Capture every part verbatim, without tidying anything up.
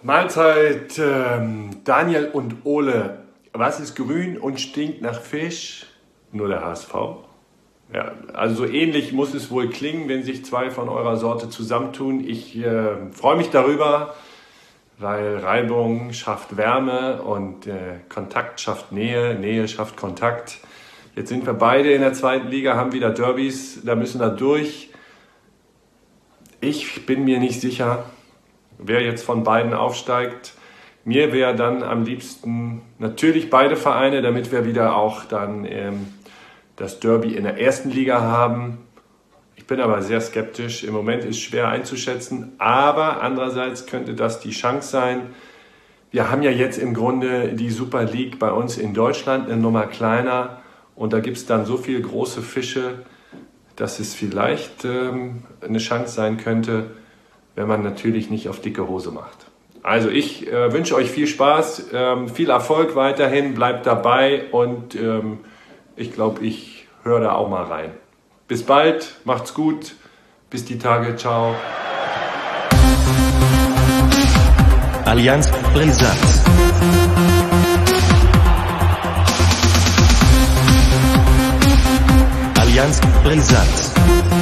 Mahlzeit, ähm, Daniel und Ole. Was ist grün und stinkt nach Fisch? Nur der H S V. Ja, also so ähnlich muss es wohl klingen, wenn sich zwei von eurer Sorte zusammentun. Ich äh, freue mich darüber, weil Reibung schafft Wärme und äh, Kontakt schafft Nähe, Nähe schafft Kontakt. Jetzt sind wir beide in der zweiten Liga, haben wieder Derbys, da müssen wir durch. Ich bin mir nicht sicher, wer jetzt von beiden aufsteigt. Mir wäre dann am liebsten natürlich beide Vereine, damit wir wieder auch dann ähm, das Derby in der ersten Liga haben. Ich bin aber sehr skeptisch. Im Moment ist schwer einzuschätzen, aber andererseits könnte das die Chance sein. Wir haben ja jetzt im Grunde die Super League bei uns in Deutschland eine Nummer kleiner und da gibt es dann so viele große Fische, dass es vielleicht ähm, eine Chance sein könnte, wenn man natürlich nicht auf dicke Hose macht. Also ich äh, wünsche euch viel Spaß, ähm, viel Erfolg weiterhin, bleibt dabei und ähm, ich glaube, ich höre da auch mal rein. Bis bald, macht's gut, bis die Tage, ciao. Allianz Brisant. Allianz Brisant.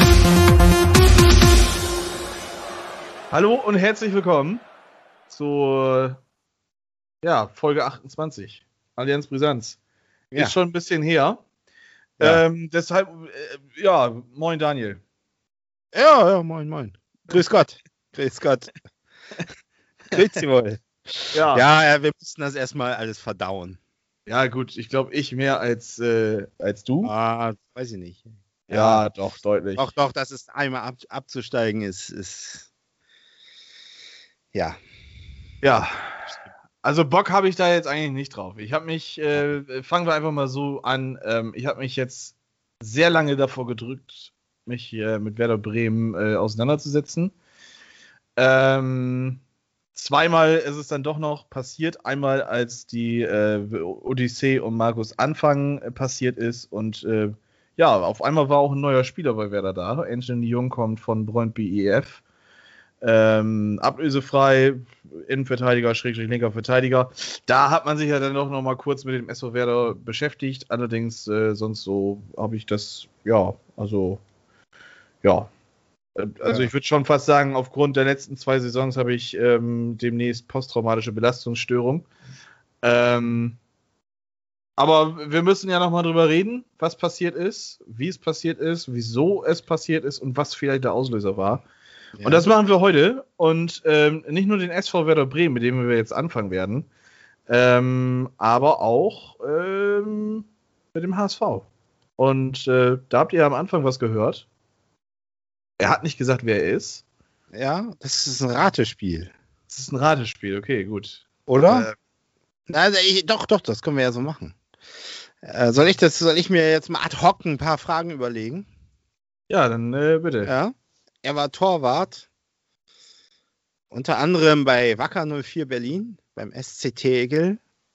Hallo und herzlich willkommen zur ja, Folge achtundzwanzig. Allianz Brisanz. Ja. Ist schon ein bisschen her. Ja. Ähm, deshalb, äh, ja, moin Daniel. Ja, ja, moin, moin. Grüß Gott. Grüß Gott. Grüß Sie wohl. Ja. ja, wir müssen das erstmal alles verdauen. Ja, gut, ich glaube, ich mehr als, äh, als du. Ah, weiß ich nicht. Ja, ja, doch, deutlich. Doch, doch, dass es einmal ab, abzusteigen ist, ist. Ja. Ja. Also Bock habe ich da jetzt eigentlich nicht drauf. Ich habe mich, äh, fangen wir einfach mal so an, ähm, ich habe mich jetzt sehr lange davor gedrückt, mich äh, mit Werder Bremen äh, auseinanderzusetzen. Ähm, zweimal ist es dann doch noch passiert. Einmal, als die äh, Odyssee um Markus Anfang äh, passiert ist und äh, ja, auf einmal war auch ein neuer Spieler bei Werder da. Anthony Jung kommt von Brøndby I F. Ähm, ablösefrei, Innenverteidiger, Schrägstrich linker Verteidiger. Da hat man sich ja dann doch noch mal kurz mit dem S V Werder beschäftigt. Allerdings, äh, sonst so habe ich das, ja, also, ja. Also ich würde schon fast sagen, aufgrund der letzten zwei Saisons habe ich ähm, demnächst posttraumatische Belastungsstörung. Ähm, aber wir müssen ja noch mal drüber reden, was passiert ist, wie es passiert ist, wieso es passiert ist und was vielleicht der Auslöser war. Ja. Und das machen wir heute. Und ähm, nicht nur den S V Werder Bremen, mit dem wir jetzt anfangen werden, ähm, aber auch ähm, mit dem H S V. Und äh, da habt ihr am Anfang was gehört. Er hat nicht gesagt, wer er ist. Ja, das ist ein Ratespiel. Das ist ein Ratespiel, okay, gut. Oder? Äh, also ich, doch, doch, das können wir ja so machen. Äh, soll ich das, soll ich mir jetzt mal ad hoc ein paar Fragen überlegen? Ja, dann äh, bitte. Ja. Er war Torwart, unter anderem bei Wacker null vier Berlin, beim S C Tegel,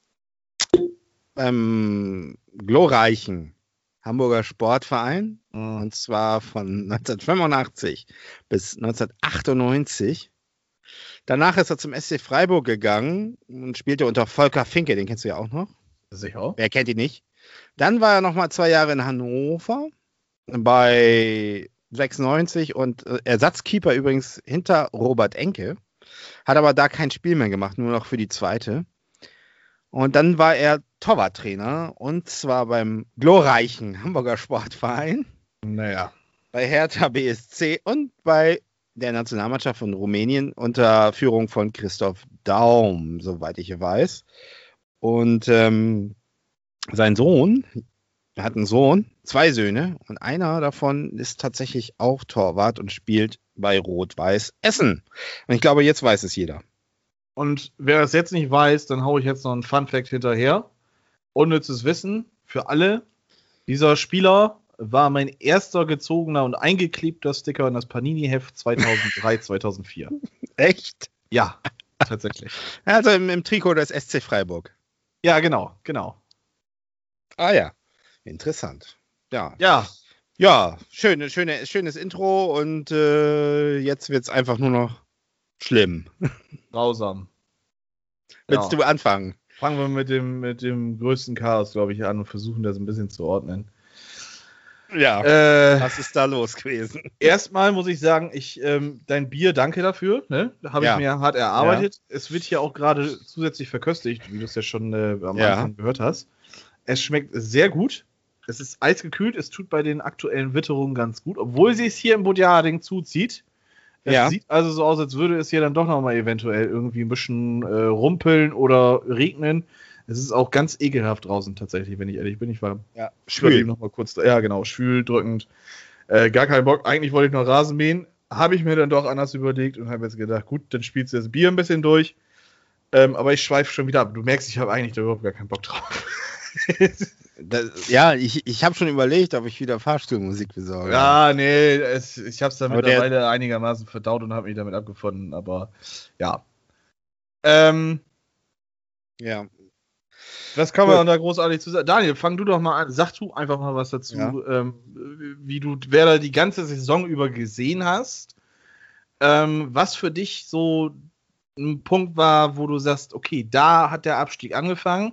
beim glorreichen Hamburger Sportverein, mhm. und zwar von neunzehnhundertfünfundachtzig bis neunzehnhundertachtundneunzig. Danach ist er zum S C Freiburg gegangen und spielte unter Volker Finke, den kennst du ja auch noch. Sicher. Wer kennt ihn nicht? Dann war er noch mal zwei Jahre in Hannover bei sechsundneunzig und äh, Ersatzkeeper übrigens hinter Robert Enke. Hat aber da kein Spiel mehr gemacht, nur noch für die zweite. Und dann war er Torwarttrainer und zwar beim glorreichen Hamburger Sportverein. Naja. Bei Hertha B S C und bei der Nationalmannschaft von Rumänien unter Führung von Christoph Daum, soweit ich weiß. Und ähm, sein Sohn, er hat einen Sohn, zwei Söhne und einer davon ist tatsächlich auch Torwart und spielt bei Rot-Weiß Essen. Und ich glaube, jetzt weiß es jeder. Und wer das jetzt nicht weiß, dann haue ich jetzt noch einen Funfact hinterher. Unnützes Wissen für alle. Dieser Spieler war mein erster gezogener und eingeklebter Sticker in das Panini-Heft zweitausenddrei, zweitausendvier. Echt? Ja, tatsächlich. Also im, im Trikot des S C Freiburg. Ja, genau, genau. Ah ja. Interessant. Ja. Ja. Ja, schön, schöne, schönes Intro und äh, jetzt wird es einfach nur noch schlimm. Grausam. Willst Ja. du anfangen? Fangen wir mit dem, mit dem größten Chaos, glaube ich, an und versuchen das ein bisschen zu ordnen. Ja. Äh, Was ist da los gewesen? Erstmal muss ich sagen, ich, ähm, dein Bier, danke dafür. Ne? Habe Ja. ich mir hart erarbeitet. Es wird hier auch gerade zusätzlich verköstigt, wie du es ja schon äh, am Ja. Anfang gehört hast. Es schmeckt sehr gut. Es ist eisgekühlt. Es tut bei den aktuellen Witterungen ganz gut, obwohl sie es hier im Bodjading zuzieht. Es Ja. sieht also so aus, als würde es hier dann doch nochmal eventuell irgendwie ein bisschen äh, rumpeln oder regnen. Es ist auch ganz ekelhaft draußen tatsächlich, wenn ich ehrlich bin. Ich war Ja. schwül noch mal kurz. Ja, genau, schwül, drückend. Äh, gar keinen Bock. Eigentlich wollte ich noch Rasen mähen. Habe ich mir dann doch anders überlegt und habe jetzt gedacht, gut, dann spielst du das Bier ein bisschen durch. Ähm, aber ich schweife schon wieder ab. Du merkst, ich habe eigentlich da überhaupt gar keinen Bock drauf. Das, ja, ich, ich habe schon überlegt, ob ich wieder Fahrstuhlmusik besorge. Ja, nee, es, ich habe es dann Aber der- mittlerweile einigermaßen verdaut und habe mich damit abgefunden. Aber ja. Ähm, Ja. Was kann Gut. man da großartig zu sagen? Daniel, fang du doch mal an. Sag du einfach mal was dazu, Ja. ähm, wie du Werder die ganze Saison über gesehen hast. Ähm, was für dich so ein Punkt war, wo du sagst, okay, da hat der Abstieg angefangen.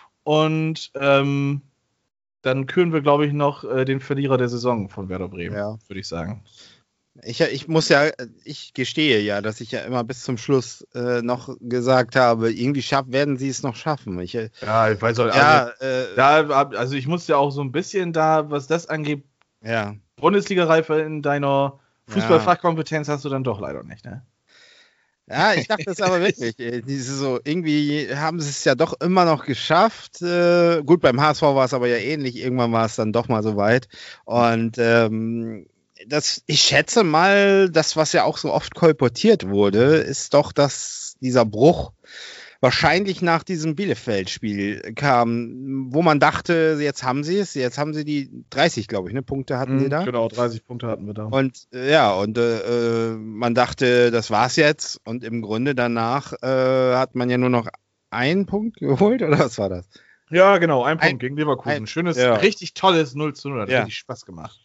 Und ähm, dann küren wir, glaube ich, noch äh, den Verlierer der Saison von Werder Bremen, Ja. würde ich sagen. Ich, ich muss ja, ich gestehe ja, dass ich ja immer bis zum Schluss äh, noch gesagt habe, irgendwie schaff, werden sie es noch schaffen. Ich, äh, Ja, ich weiß auch, ja, äh, da, also ich muss ja auch so ein bisschen da, was das angeht, ja. Bundesliga-Reife in deiner Fußballfachkompetenz hast du dann doch leider nicht, ne? Ja, ich dachte es aber wirklich. äh, Diese so, irgendwie haben sie es ja doch immer noch geschafft. Äh, gut, beim H S V war es aber ja ähnlich. Irgendwann war es dann doch mal so weit. Und ähm, das, ich schätze mal, das, was ja auch so oft kolportiert wurde, ist doch, dass dieser Bruch wahrscheinlich nach diesem Bielefeld-Spiel kam, wo man dachte, jetzt haben sie es, jetzt haben sie die dreißig, glaube ich, ne, Punkte hatten sie da. Genau, dreißig Punkte hatten wir da. Und äh, ja, und äh, man dachte, das war's jetzt. Und im Grunde danach äh, hat man ja nur noch einen Punkt geholt, oder was war das? Ja, genau, ein Punkt Ein- gegen Leverkusen. ein- Schönes, ja. richtig tolles null zu null. Hat Ja. richtig Spaß gemacht.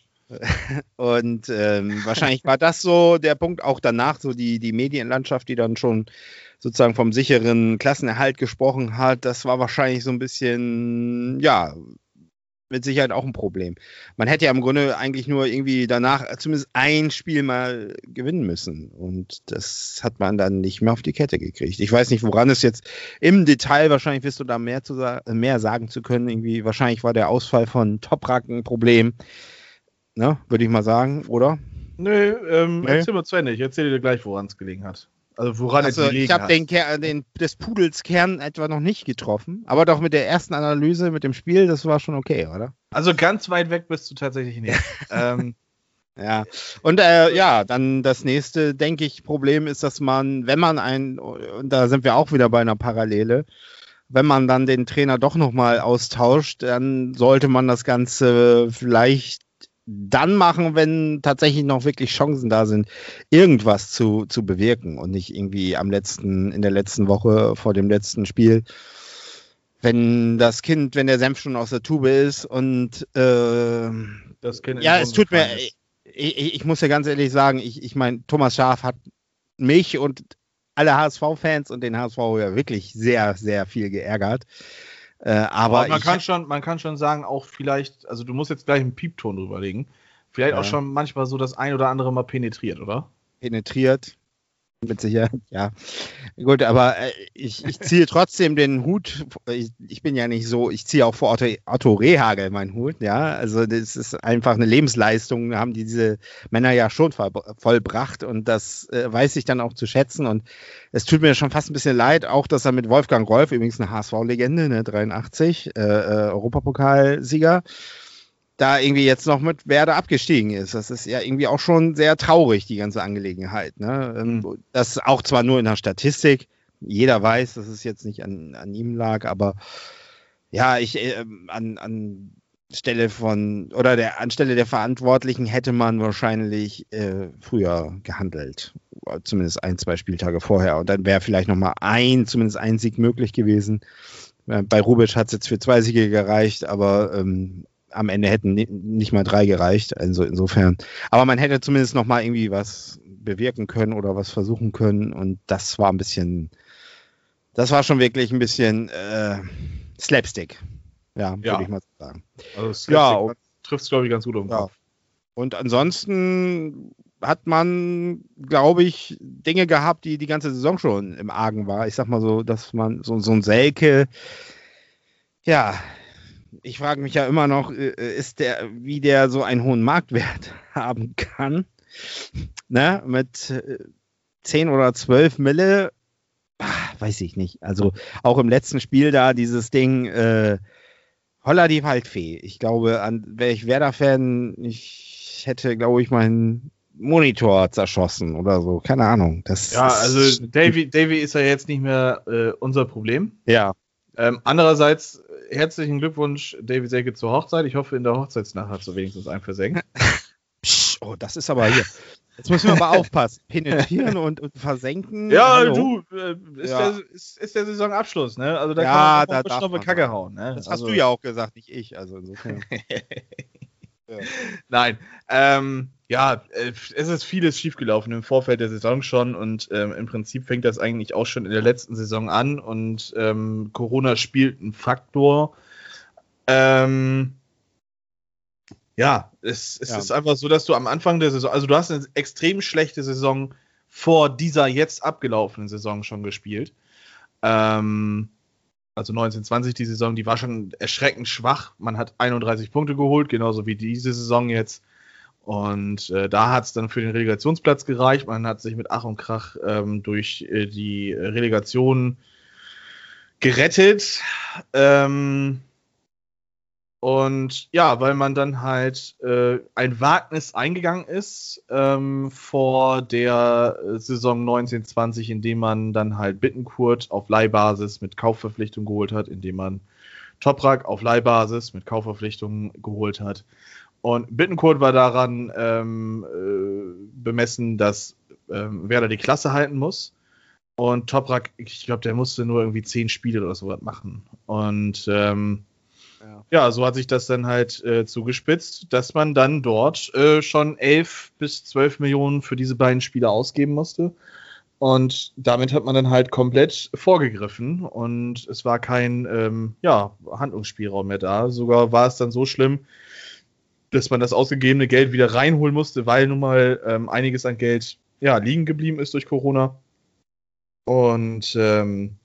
Und ähm, wahrscheinlich war das so der Punkt, auch danach, so die, die Medienlandschaft, die dann schon sozusagen vom sicheren Klassenerhalt gesprochen hat, das war wahrscheinlich so ein bisschen, ja, mit Sicherheit auch ein Problem. Man hätte ja im Grunde eigentlich nur irgendwie danach zumindest ein Spiel mal gewinnen müssen. Und das hat man dann nicht mehr auf die Kette gekriegt. Ich weiß nicht, woran es jetzt im Detail, wahrscheinlich wirst du da mehr, zu sa- mehr sagen zu können. Irgendwie, wahrscheinlich war der Ausfall von Toprak ein Problem. Ne, würde ich mal sagen, oder? Nö, ähm, Nee. erzähl mal zu Ende. Ich erzähle dir gleich, woran es gelegen hat. Also woran Also, es gelegen ich habe hat. den, Ker- den des Pudels Kern etwa noch nicht getroffen, aber doch mit der ersten Analyse mit dem Spiel, das war schon okay, oder? Also ganz weit weg bist du tatsächlich nicht. ähm, Ja. Und äh, ja, dann das nächste, denke ich, Problem ist, dass man, wenn man ein, und da sind wir auch wieder bei einer Parallele, wenn man dann den Trainer doch nochmal austauscht, dann sollte man das Ganze vielleicht dann machen, wenn tatsächlich noch wirklich Chancen da sind, irgendwas zu, zu bewirken und nicht irgendwie am letzten, in der letzten Woche vor dem letzten Spiel, wenn das Kind, wenn der Senf schon aus der Tube ist und äh, das Kind in ja, den es Brunnen tut mir, gefallen ist. ich, ich, ich muss ja ganz ehrlich sagen, ich, ich meine, Thomas Schaaf hat mich und alle H S V-Fans und den H S V ja wirklich sehr, sehr viel geärgert. Äh, aber Aber man, ich, kann schon, man kann schon sagen, auch vielleicht, also du musst jetzt gleich einen Piepton drüberlegen, vielleicht Ja. auch schon manchmal so das ein oder andere mal penetriert, oder? penetriert. Mit Sicherheit, ja. Gut, aber äh, ich, ich ziehe trotzdem den Hut. Ich, ich bin ja nicht so, ich ziehe auch vor Otto, Otto Rehagel meinen Hut, ja. Also das ist einfach eine Lebensleistung, haben die diese Männer ja schon voll, vollbracht und das äh, weiß ich dann auch zu schätzen und es tut mir schon fast ein bisschen leid, auch dass er mit Wolfgang Rolf, übrigens eine H S V-Legende, ne, dreiundachtzig, äh, äh, Europapokalsieger, da irgendwie jetzt noch mit Werder abgestiegen ist. Das ist ja irgendwie auch schon sehr traurig, die ganze Angelegenheit. Ne? Mhm. Das auch zwar nur in der Statistik, jeder weiß, dass es jetzt nicht an, an ihm lag, aber ja, ich äh, an, an Stelle von, oder der, anstelle der Verantwortlichen hätte man wahrscheinlich äh, früher gehandelt. Zumindest ein, zwei Spieltage vorher. Und dann wäre vielleicht nochmal ein, zumindest ein Sieg möglich gewesen. Bei Rubic hat es jetzt für zwei Siege gereicht, aber ähm, am Ende hätten nicht mal drei gereicht, also insofern. Aber man hätte zumindest noch mal irgendwie was bewirken können oder was versuchen können und das war ein bisschen, das war schon wirklich ein bisschen äh, Slapstick. Ja, Ja. würde ich mal sagen. Also Ja, trifft es, glaube ich, ganz gut auf den Ja. Kopf. Und ansonsten hat man, glaube ich, Dinge gehabt, die die ganze Saison schon im Argen war. Ich sag mal so, dass man so, so ein Selke, ja, ich frage mich ja immer noch, äh, ist der, wie der so einen hohen Marktwert haben kann. Ne? Mit äh, zehn oder zwölf Mille, ah, weiß ich nicht. Also auch im letzten Spiel da dieses Ding, äh, Holla die Waldfee. Ich glaube, an wäre ich Werder-Fan, ich hätte, glaube ich, meinen Monitor zerschossen oder so. Keine Ahnung. Das Ja, ist, also Davy, Davy ist ja jetzt nicht mehr äh, unser Problem. ja. Ähm, andererseits, herzlichen Glückwunsch, Davy Selke, zur Hochzeit. Ich hoffe, in der Hochzeitsnacht hat so wenigstens einen versenkt. Psch, oh, das ist aber hier. Jetzt müssen wir mal aufpassen. Penetrieren und, und versenken. Ja, Hallo. du, äh, ist, Ja. Der, ist, ist der Saisonabschluss, ne? Also da Ja, kann man da auch mal darf auf eine man Kacke mal. hauen, ne? Das also, hast du ja auch gesagt, nicht ich. Also insofern. Ja. Nein, ähm, ja, äh, es ist vieles schiefgelaufen im Vorfeld der Saison schon und ähm, im Prinzip fängt das eigentlich auch schon in der letzten Saison an und ähm, Corona spielt einen Faktor. Ähm, ja, es, es Ja. ist einfach so, dass du am Anfang der Saison, also du hast eine extrem schlechte Saison vor dieser jetzt abgelaufenen Saison schon gespielt. Ähm, also neunzehn zwanzig die Saison, die war schon erschreckend schwach. Man hat einunddreißig Punkte geholt, genauso wie diese Saison jetzt. Und äh, da hat es dann für den Relegationsplatz gereicht. Man hat sich mit Ach und Krach ähm, durch äh, die Relegation gerettet. Ähm, und ja, weil man dann halt äh, ein Wagnis eingegangen ist ähm, vor der äh, Saison neunzehn zwanzig, indem man dann halt Bittencourt auf Leihbasis mit Kaufverpflichtung geholt hat, indem man Toprak auf Leihbasis mit Kaufverpflichtung geholt hat. Und Bittencourt war daran ähm, äh, bemessen, dass ähm, Werder die Klasse halten muss. Und Toprak, ich glaube, der musste nur irgendwie zehn Spiele oder sowas machen. Und ähm, Ja. ja, so hat sich das dann halt äh, zugespitzt, dass man dann dort äh, schon elf bis zwölf Millionen für diese beiden Spiele ausgeben musste. Und damit hat man dann halt komplett vorgegriffen und es war kein ähm, ja, Handlungsspielraum mehr da. Sogar war es dann so schlimm, dass man das ausgegebene Geld wieder reinholen musste, weil nun mal ähm, einiges an Geld ja, liegen geblieben ist durch Corona. Und ähm,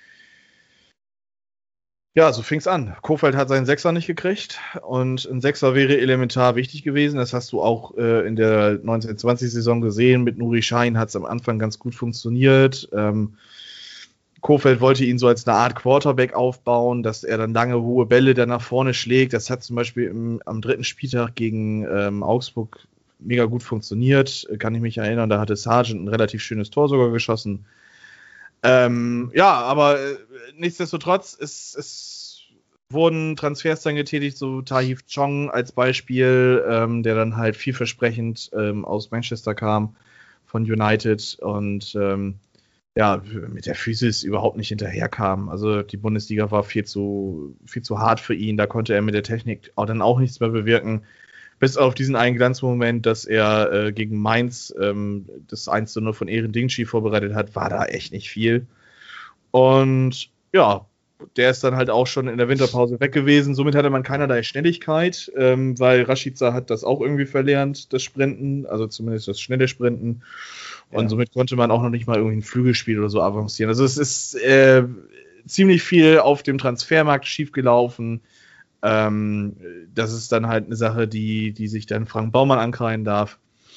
ja, so fing es an. Kofeld hat seinen Sechser nicht gekriegt und ein Sechser wäre elementar wichtig gewesen. Das hast du auch äh, in der neunzehn zwanzig Saison gesehen. Mit Nuri Sahin hat es am Anfang ganz gut funktioniert. Ähm, Kofeld wollte ihn so als eine Art Quarterback aufbauen, dass er dann lange hohe Bälle dann nach vorne schlägt. Das hat zum Beispiel im, am dritten Spieltag gegen ähm, Augsburg mega gut funktioniert. Kann ich mich erinnern, da hatte Sargent ein relativ schönes Tor sogar geschossen. Ähm, ja, aber äh, nichtsdestotrotz, es, es wurden Transfers dann getätigt, so Tahith Chong als Beispiel, ähm, der dann halt vielversprechend ähm, aus Manchester kam, von United und ähm, ja, mit der Physis überhaupt nicht hinterherkam. Also die Bundesliga war viel zu, viel zu hart für ihn, da konnte er mit der Technik auch dann auch nichts mehr bewirken. Bis auf diesen einen Glanzmoment, dass er äh, gegen Mainz ähm, das eins zu null von Eren Dingshi vorbereitet hat, war da echt nicht viel. Und ja, der ist dann halt auch schon in der Winterpause weg gewesen. Somit hatte man keinerlei Schnelligkeit, ähm, weil Rashica hat das auch irgendwie verlernt, das Sprinten, also zumindest das schnelle Sprinten. Und Ja. somit konnte man auch noch nicht mal irgendwie ein Flügelspiel oder so avancieren. Also es ist äh, ziemlich viel auf dem Transfermarkt schiefgelaufen. Ähm, das ist dann halt eine Sache, die, die sich dann Frank Baumann ankreiden darf.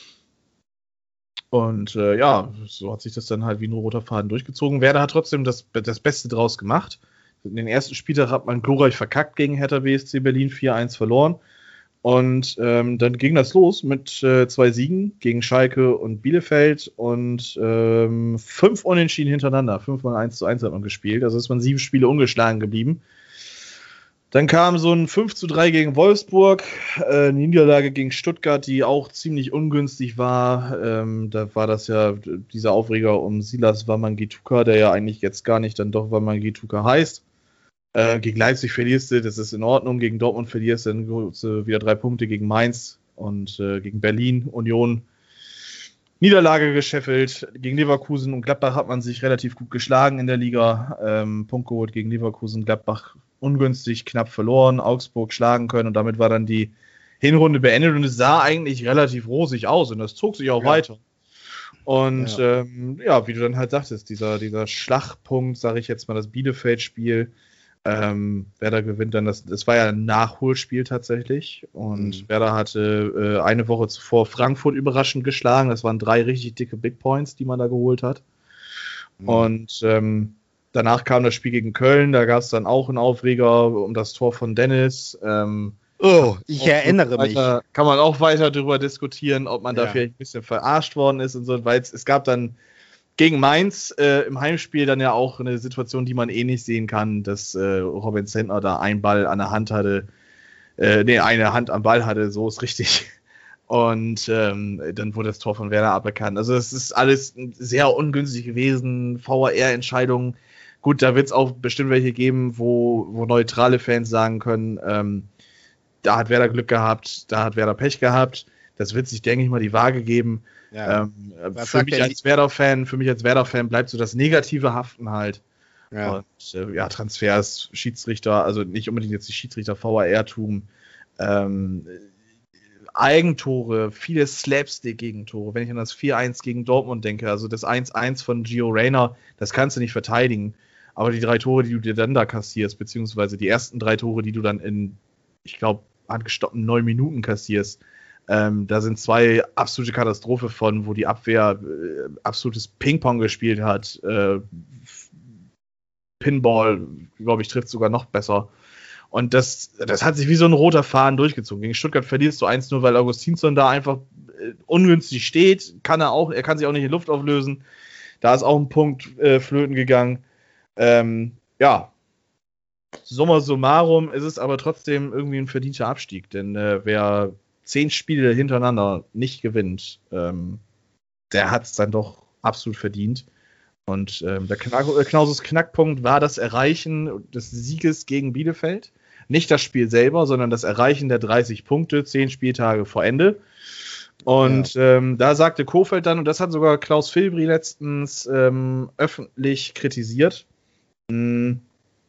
Und äh, ja, so hat sich das dann halt wie ein roter Faden durchgezogen. Werder hat trotzdem das, das Beste draus gemacht. In den ersten Spieltag hat man glorreich verkackt gegen Hertha B S C Berlin, vier eins verloren. Und ähm, dann ging das los mit äh, zwei Siegen gegen Schalke und Bielefeld und ähm, fünf Unentschieden hintereinander. Fünfmal eins zu eins hat man gespielt. Also ist man sieben Spiele ungeschlagen geblieben. Dann kam so ein fünf zu drei gegen Wolfsburg, äh, eine Niederlage gegen Stuttgart, die auch ziemlich ungünstig war. Ähm, da war das ja dieser Aufreger um Silas Wamangituka, der ja eigentlich jetzt gar nicht dann doch Wamangituka heißt. Äh, gegen Leipzig verlierst du, das ist in Ordnung. Gegen Dortmund verlierst du, dann holst du wieder drei Punkte gegen Mainz und äh, gegen Berlin, Union. Niederlage gescheffelt. Gegen Leverkusen und Gladbach hat man sich relativ gut geschlagen in der Liga. Ähm, Punkt geholt gegen Leverkusen, Gladbach ungünstig, knapp verloren, Augsburg schlagen können und damit war dann die Hinrunde beendet und es sah eigentlich relativ rosig aus und das zog sich auch ja. weiter. Und ja. Ähm, ja, wie du dann halt sagtest, dieser, dieser Schlagpunkt, sage ich jetzt mal, das Bielefeld-Spiel, ähm, Werder gewinnt dann, das, das war ja ein Nachholspiel tatsächlich und mhm. Werder hatte äh, eine Woche zuvor Frankfurt überraschend geschlagen, das waren drei richtig dicke Big Points, die man da geholt hat. Mhm. Und ähm, danach kam das Spiel gegen Köln, da gab es dann auch einen Aufreger um das Tor von Dennis. Ähm, oh, ich erinnere weiter, mich. Kann man auch weiter darüber diskutieren, ob man ja. da vielleicht ein bisschen verarscht worden ist und so, weil es, es gab dann gegen Mainz äh, im Heimspiel dann ja auch eine Situation, die man eh nicht sehen kann, dass äh, Robin Zentner da einen Ball an der Hand hatte, äh, nee, eine Hand am Ball hatte, so ist richtig. Und ähm, dann wurde das Tor von Werder aberkannt. Also es ist alles sehr ungünstig gewesen, V A R-Entscheidungen. Gut, da wird es auch bestimmt welche geben, wo, wo neutrale Fans sagen können, ähm, da hat Werder Glück gehabt, da hat Werder Pech gehabt. Das wird sich, denke ich mal, die Waage geben. Ja. Ähm, für mich als Werder-Fan, für mich als Werder-Fan bleibt so das Negative haften halt. Ja. Und äh, ja, Transfers, Schiedsrichter, also nicht unbedingt jetzt die Schiedsrichter, V A R-Tum, ähm, Eigentore, viele Slapstick-Gegentore. Wenn ich an das vier eins gegen Dortmund denke, also das eins eins von Gio Reyna, das kannst du nicht verteidigen. Aber die drei Tore, die du dir dann da kassierst, beziehungsweise die ersten drei Tore, die du dann in, ich glaube, angestoppten neun Minuten kassierst, Ähm, da sind zwei absolute Katastrophe von, wo die Abwehr äh, absolutes Ping-Pong gespielt hat. Äh, Pinball, glaube ich, trifft sogar noch besser. Und das, das hat sich wie so ein roter Faden durchgezogen. Gegen Stuttgart verlierst du eins nur, weil Augustinsson da einfach äh, ungünstig steht. Kann er auch, er kann sich auch nicht in Luft auflösen. Da ist auch ein Punkt äh, flöten gegangen. Ähm, ja, summa summarum ist es aber trotzdem irgendwie ein verdienter Abstieg. Denn äh, wer zehn Spiele hintereinander nicht gewinnt, ähm, der hat es dann doch absolut verdient. Und ähm, der Knack, äh, Knauses Knackpunkt war das Erreichen des Sieges gegen Bielefeld. Nicht das Spiel selber, sondern das Erreichen der dreißig Punkte, zehn Spieltage vor Ende. Und ja. ähm, da sagte Kohfeldt dann, und das hat sogar Klaus Filbri letztens ähm, öffentlich kritisiert, mh,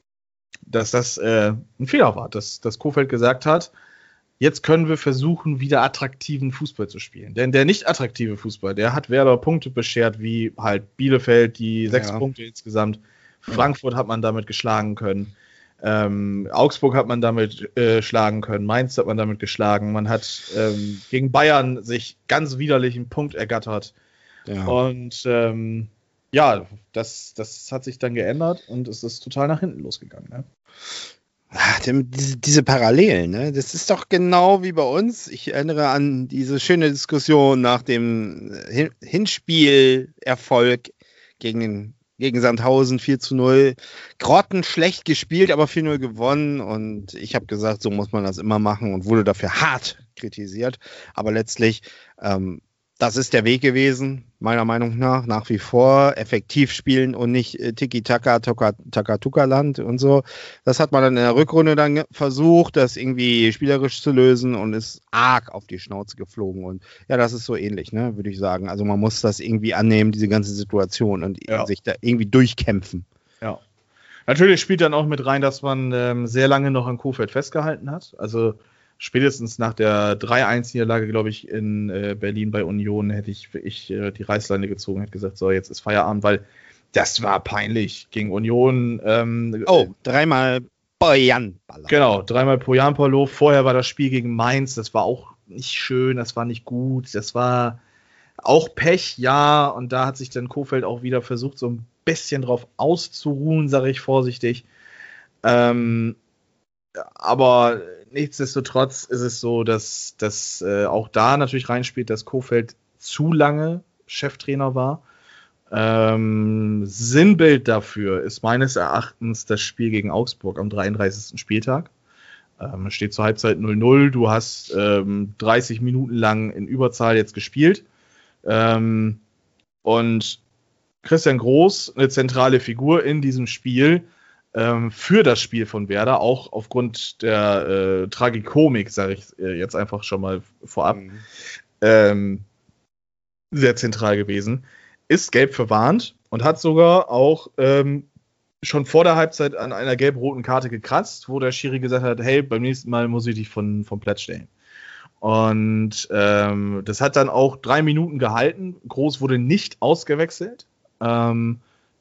dass das äh, ein Fehler war, dass, dass Kohfeldt gesagt hat, jetzt können wir versuchen, wieder attraktiven Fußball zu spielen. Denn der nicht attraktive Fußball, der hat Werder Punkte beschert, wie halt Bielefeld, die sechs ja. Punkte insgesamt. Frankfurt hat man damit geschlagen können. Ähm, Augsburg hat man damit äh, schlagen können. Mainz hat man damit geschlagen. Man hat ähm, gegen Bayern sich ganz widerlich einen Punkt ergattert. Ja. Und ähm, ja, das, das hat sich dann geändert und es ist total nach hinten losgegangen. Ne? Ach, diese, diese Parallelen, ne? Das ist doch genau wie bei uns. Ich erinnere an diese schöne Diskussion nach dem Hin- Hinspielerfolg gegen, den, gegen Sandhausen vier zu null. Grottenschlecht gespielt, aber vier null gewonnen. Und ich habe gesagt, so muss man das immer machen und wurde dafür hart kritisiert. Aber letztlich, ähm, das ist der Weg gewesen, meiner Meinung nach, nach wie vor. Effektiv spielen und nicht äh, Tiki-Taka, Taka-Tuka-Land und so. Das hat man dann in der Rückrunde dann versucht, das irgendwie spielerisch zu lösen und ist arg auf die Schnauze geflogen. Und ja, das ist so ähnlich, ne, würde ich sagen. Also man muss das irgendwie annehmen, diese ganze Situation und ja. sich da irgendwie durchkämpfen. Ja. Natürlich spielt dann auch mit rein, dass man ähm, sehr lange noch an Kohfeldt festgehalten hat. Also spätestens nach der drei eins Niederlage, glaube ich, in äh, Berlin bei Union hätte ich, ich äh, die Reißleine gezogen, hätte gesagt, so, jetzt ist Feierabend, weil das war peinlich gegen Union. Ähm, oh, dreimal Poyanpalo. Genau, dreimal Poyanpalo. Vorher war das Spiel gegen Mainz, das war auch nicht schön, das war nicht gut, das war auch Pech, ja, und da hat sich dann Kohfeldt auch wieder versucht, so ein bisschen drauf auszuruhen, sage ich vorsichtig. Ähm, aber nichtsdestotrotz ist es so, dass das äh, auch da natürlich reinspielt, dass Kohfeldt zu lange Cheftrainer war. Ähm, Sinnbild dafür ist meines Erachtens das Spiel gegen Augsburg am dreiunddreißigsten Spieltag. Ähm, es steht zur Halbzeit null null. Du hast ähm, dreißig Minuten lang in Überzahl jetzt gespielt. Ähm, und Christian Groß, eine zentrale Figur in diesem Spiel, für das Spiel von Werder, auch aufgrund der äh, Tragikomik, sage ich äh, jetzt einfach schon mal vorab, mhm. ähm, sehr zentral gewesen, ist gelb verwarnt und hat sogar auch ähm, schon vor der Halbzeit an einer gelb-roten Karte gekratzt, wo der Schiri gesagt hat, hey, beim nächsten Mal muss ich dich von, vom Platz stellen. Und ähm, das hat dann auch drei Minuten gehalten. Groß wurde nicht ausgewechselt. Ähm,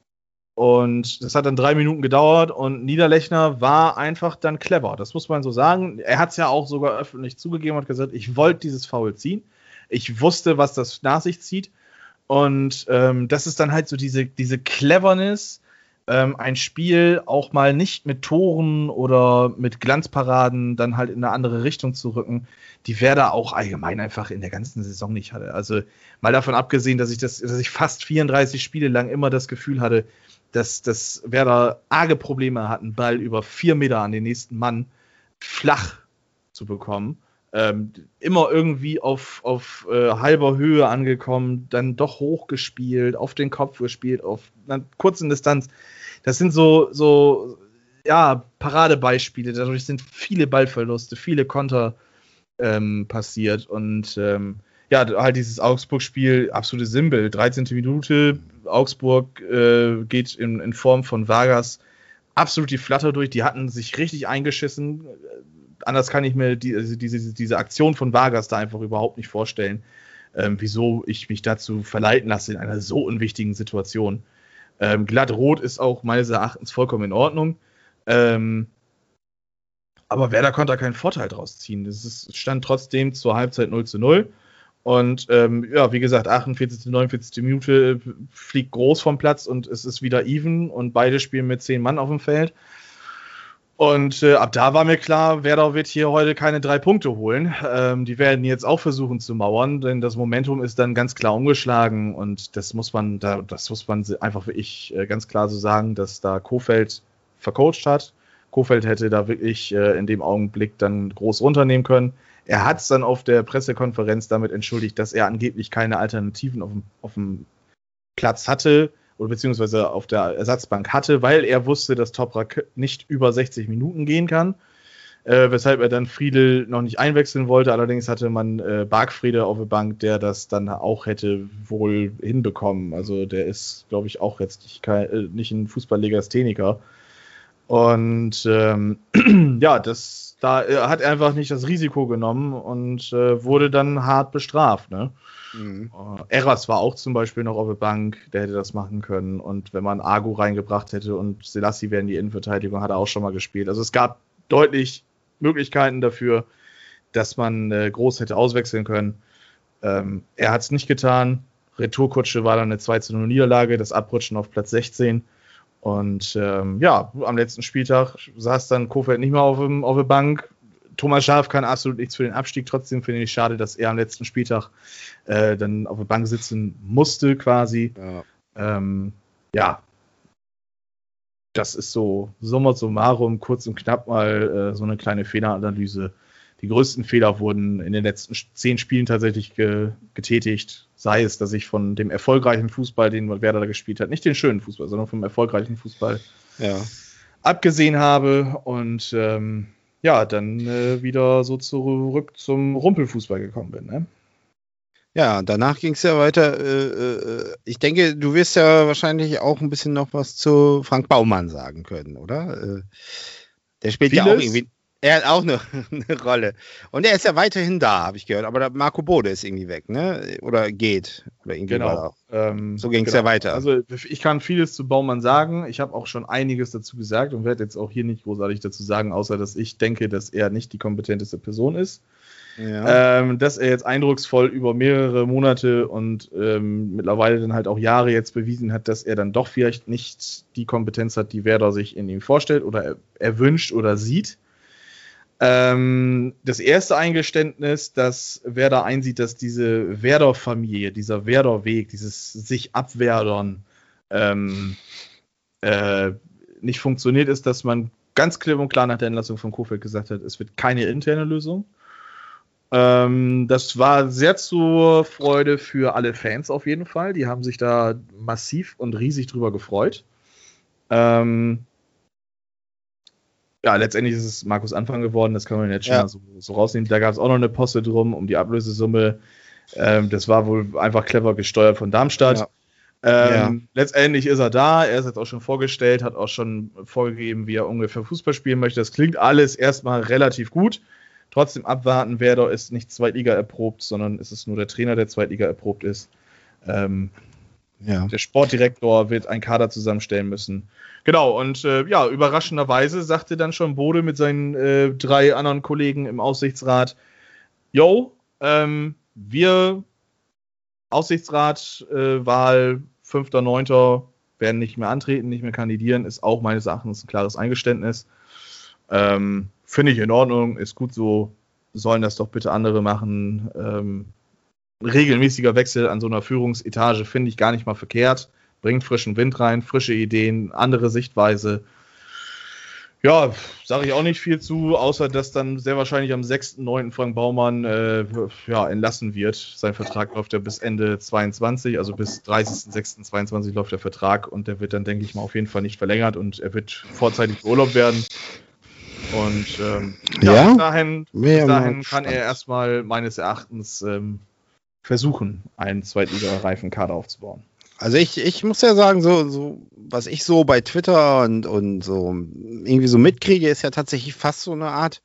und das hat dann drei Minuten gedauert und Niederlechner war einfach dann clever. Das muss man so sagen. Er hat es ja auch sogar öffentlich zugegeben und gesagt, ich wollte dieses Foul ziehen. Ich wusste, was das nach sich zieht. Und ähm, das ist dann halt so diese, diese Cleverness, ähm, ein Spiel auch mal nicht mit Toren oder mit Glanzparaden dann halt in eine andere Richtung zu rücken, die Werder auch allgemein einfach in der ganzen Saison nicht hatte. Also mal davon abgesehen, dass ich das, dass ich fast vierunddreißig Spiele lang immer das Gefühl hatte, dass, dass Werder arge Probleme hatten, Ball über vier Meter an den nächsten Mann flach zu bekommen. Ähm, immer irgendwie auf, auf äh, halber Höhe angekommen, dann doch hochgespielt, auf den Kopf gespielt, auf einer kurzen Distanz. Das sind so, so ja, Paradebeispiele. Dadurch sind viele Ballverluste, viele Konter ähm, passiert. Und ähm, ja, halt dieses Augsburg-Spiel, absolute Sinnbild. dreizehnte Minute, Augsburg äh, geht in, in Form von Vargas absolut die Flatter durch. Die hatten sich richtig eingeschissen. Anders kann ich mir die, also diese, diese Aktion von Vargas da einfach überhaupt nicht vorstellen, ähm, wieso ich mich dazu verleiten lasse in einer so unwichtigen Situation. Ähm, glatt rot ist auch meines Erachtens vollkommen in Ordnung. Ähm, aber Werder konnte da keinen Vorteil draus ziehen. Es stand trotzdem zur Halbzeit null zu null. Und ähm, ja, wie gesagt, achtundvierzigste, neunundvierzigste Minute fliegt Groß vom Platz und es ist wieder even und beide spielen mit zehn Mann auf dem Feld. Und äh, ab da war mir klar, Werder wird hier heute keine drei Punkte holen. Ähm, die werden jetzt auch versuchen zu mauern, denn das Momentum ist dann ganz klar umgeschlagen und das muss man, da, das muss man einfach wirklich äh, ganz klar so sagen, dass da Kohfeldt vercoacht hat. Kohfeldt hätte da wirklich äh, in dem Augenblick dann groß runternehmen können. Er hat es dann auf der Pressekonferenz damit entschuldigt, dass er angeblich keine Alternativen auf dem, auf dem Platz hatte, oder beziehungsweise auf der Ersatzbank hatte, weil er wusste, dass Toprak nicht über sechzig Minuten gehen kann, äh, weshalb er dann Friedl noch nicht einwechseln wollte. Allerdings hatte man äh, Bargfrede auf der Bank, der das dann auch hätte wohl hinbekommen. Also der ist, glaube ich, auch jetzt nicht, kein, äh, nicht ein Fußballlegastheniker. Und ähm, ja, das, da er hat er einfach nicht das Risiko genommen und äh, wurde dann hart bestraft, ne? Mhm. Uh, Eras war auch zum Beispiel noch auf der Bank, der hätte das machen können. Und wenn man Agu reingebracht hätte und Selassie wäre in die Innenverteidigung, hat er auch schon mal gespielt. Also es gab deutlich Möglichkeiten dafür, dass man äh, Groß hätte auswechseln können. Ähm, er hat es nicht getan. Retourkutsche war dann eine zwei zu null Niederlage, das Abrutschen auf Platz sechzehn. Und ähm, ja, am letzten Spieltag saß dann Kohfeldt nicht mehr auf, dem, auf der Bank. Thomas Schaaf kann absolut nichts für den Abstieg. Trotzdem finde ich schade, dass er am letzten Spieltag äh, dann auf der Bank sitzen musste, quasi. Ja, ähm, ja. Das ist so summa summarum, kurz und knapp mal äh, so eine kleine Fehleranalyse. Die größten Fehler wurden in den letzten zehn Spielen tatsächlich ge- getätigt. Sei es, dass ich von dem erfolgreichen Fußball, den Werder da gespielt hat, nicht den schönen Fußball, sondern vom erfolgreichen Fußball ja. abgesehen habe und ähm, ja, dann äh, wieder so zurück zum Rumpelfußball gekommen bin. Ne? Ja, danach ging es ja weiter. Äh, äh, ich denke, du wirst ja wahrscheinlich auch ein bisschen noch was zu Frank Baumann sagen können, oder? Äh, der spielt Vieles. ja auch irgendwie. Er hat auch eine, eine Rolle. Und er ist ja weiterhin da, habe ich gehört. Aber der Marco Bode ist irgendwie weg, ne? Oder geht. Oder irgendwie genau. Ähm, so ging es genau. ja weiter. Also ich kann vieles zu Baumann sagen. Ich habe auch schon einiges dazu gesagt und werde jetzt auch hier nicht großartig dazu sagen, außer dass ich denke, dass er nicht die kompetenteste Person ist. Ja. Ähm, dass er jetzt eindrucksvoll über mehrere Monate und ähm, mittlerweile dann halt auch Jahre jetzt bewiesen hat, dass er dann doch vielleicht nicht die Kompetenz hat, die Werder sich in ihm vorstellt oder er, erwünscht oder sieht. Ähm, das erste Eingeständnis, dass Werder einsieht, dass diese Werder-Familie, dieser Werder-Weg, dieses sich abwerdern ähm, äh, nicht funktioniert, ist, dass man ganz klipp und klar nach der Entlassung von Kohfeldt gesagt hat, es wird keine interne Lösung. Ähm, das war sehr zur Freude für alle Fans auf jeden Fall. Die haben sich da massiv und riesig drüber gefreut. Ähm, Ja, letztendlich ist es Markus Anfang geworden, das kann man jetzt schon ja. mal so, so rausnehmen. Da gab es auch noch eine Posse drum um die Ablösesumme. Ähm, das war wohl einfach clever gesteuert von Darmstadt. Ja. Ähm, Ja. Letztendlich ist er da, er ist jetzt auch schon vorgestellt, hat auch schon vorgegeben, wie er ungefähr Fußball spielen möchte. Das klingt alles erstmal relativ gut. Trotzdem abwarten, Werder ist nicht Zweitliga erprobt, sondern es ist nur der Trainer, der Zweitliga erprobt ist. Ähm, Ja. Der Sportdirektor wird einen Kader zusammenstellen müssen. Genau, und äh, ja, überraschenderweise sagte dann schon Bode mit seinen äh, drei anderen Kollegen im Aufsichtsrat, yo, ähm, wir Aussichtsrat, äh, Wahl fünfter neunter werden nicht mehr antreten, nicht mehr kandidieren, ist auch meines Erachtens ein klares Eingeständnis. Ähm, Finde ich in Ordnung, ist gut so, sollen das doch bitte andere machen. Ähm, ein regelmäßiger Wechsel an so einer Führungsetage finde ich gar nicht mal verkehrt. Bringt frischen Wind rein, frische Ideen, andere Sichtweise. Ja, sage ich auch nicht viel zu, außer dass dann sehr wahrscheinlich am sechster neunter Frank Baumann äh, ja, entlassen wird. Sein Vertrag läuft ja bis Ende zweiundzwanzig, also bis dreißigster sechster zweiundzwanzig läuft der Vertrag und der wird dann, denke ich mal, auf jeden Fall nicht verlängert und er wird vorzeitig beurlaubt werden. Und ähm, ja, Ja? bis dahin, Mehr bis dahin mal kann er erstmal meines Erachtens ähm, versuchen, einen zweitliga-reifen Kader aufzubauen. Also ich, ich muss ja sagen, so, so, was ich so bei Twitter und, und so irgendwie so mitkriege, ist ja tatsächlich fast so eine Art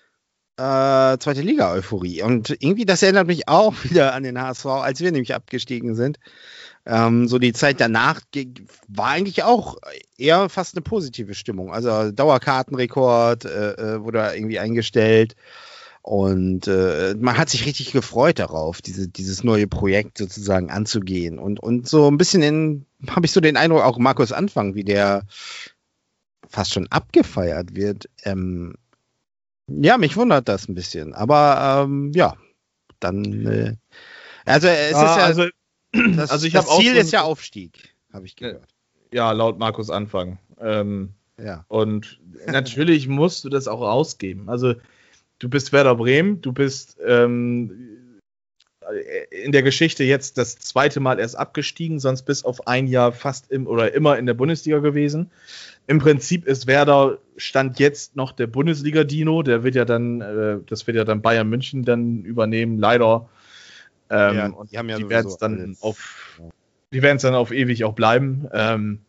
äh, zweite Liga-Euphorie. Und irgendwie, das erinnert mich auch wieder an den H S V, als wir nämlich abgestiegen sind. Ähm, so die Zeit danach ge- war eigentlich auch eher fast eine positive Stimmung. Also Dauerkartenrekord äh, äh, wurde irgendwie eingestellt. Und äh, man hat sich richtig gefreut darauf, diese, dieses neue Projekt sozusagen anzugehen. Und, und so ein bisschen in, habe ich so den Eindruck, auch Markus Anfang, wie der fast schon abgefeiert wird. Ähm, ja, mich wundert das ein bisschen. Aber ähm, ja, dann, äh, also es Ja, ist ja, also, das, also ich das hab auch Ziel so ist ja Aufstieg, habe ich gehört. ja, laut Markus Anfang. Ähm, Ja. Und natürlich musst du das auch ausgeben. Also du bist Werder Bremen, du bist ähm, in der Geschichte jetzt das zweite Mal erst abgestiegen, sonst bis auf ein Jahr fast im oder immer in der Bundesliga gewesen. Im Prinzip ist Werder Stand jetzt noch der Bundesliga-Dino, der wird ja dann, äh, das wird ja dann Bayern München dann übernehmen, leider. Ähm, Ja, und die haben ja die sowieso werden es dann alles. auf, die werden es dann auf ewig auch bleiben. Ähm,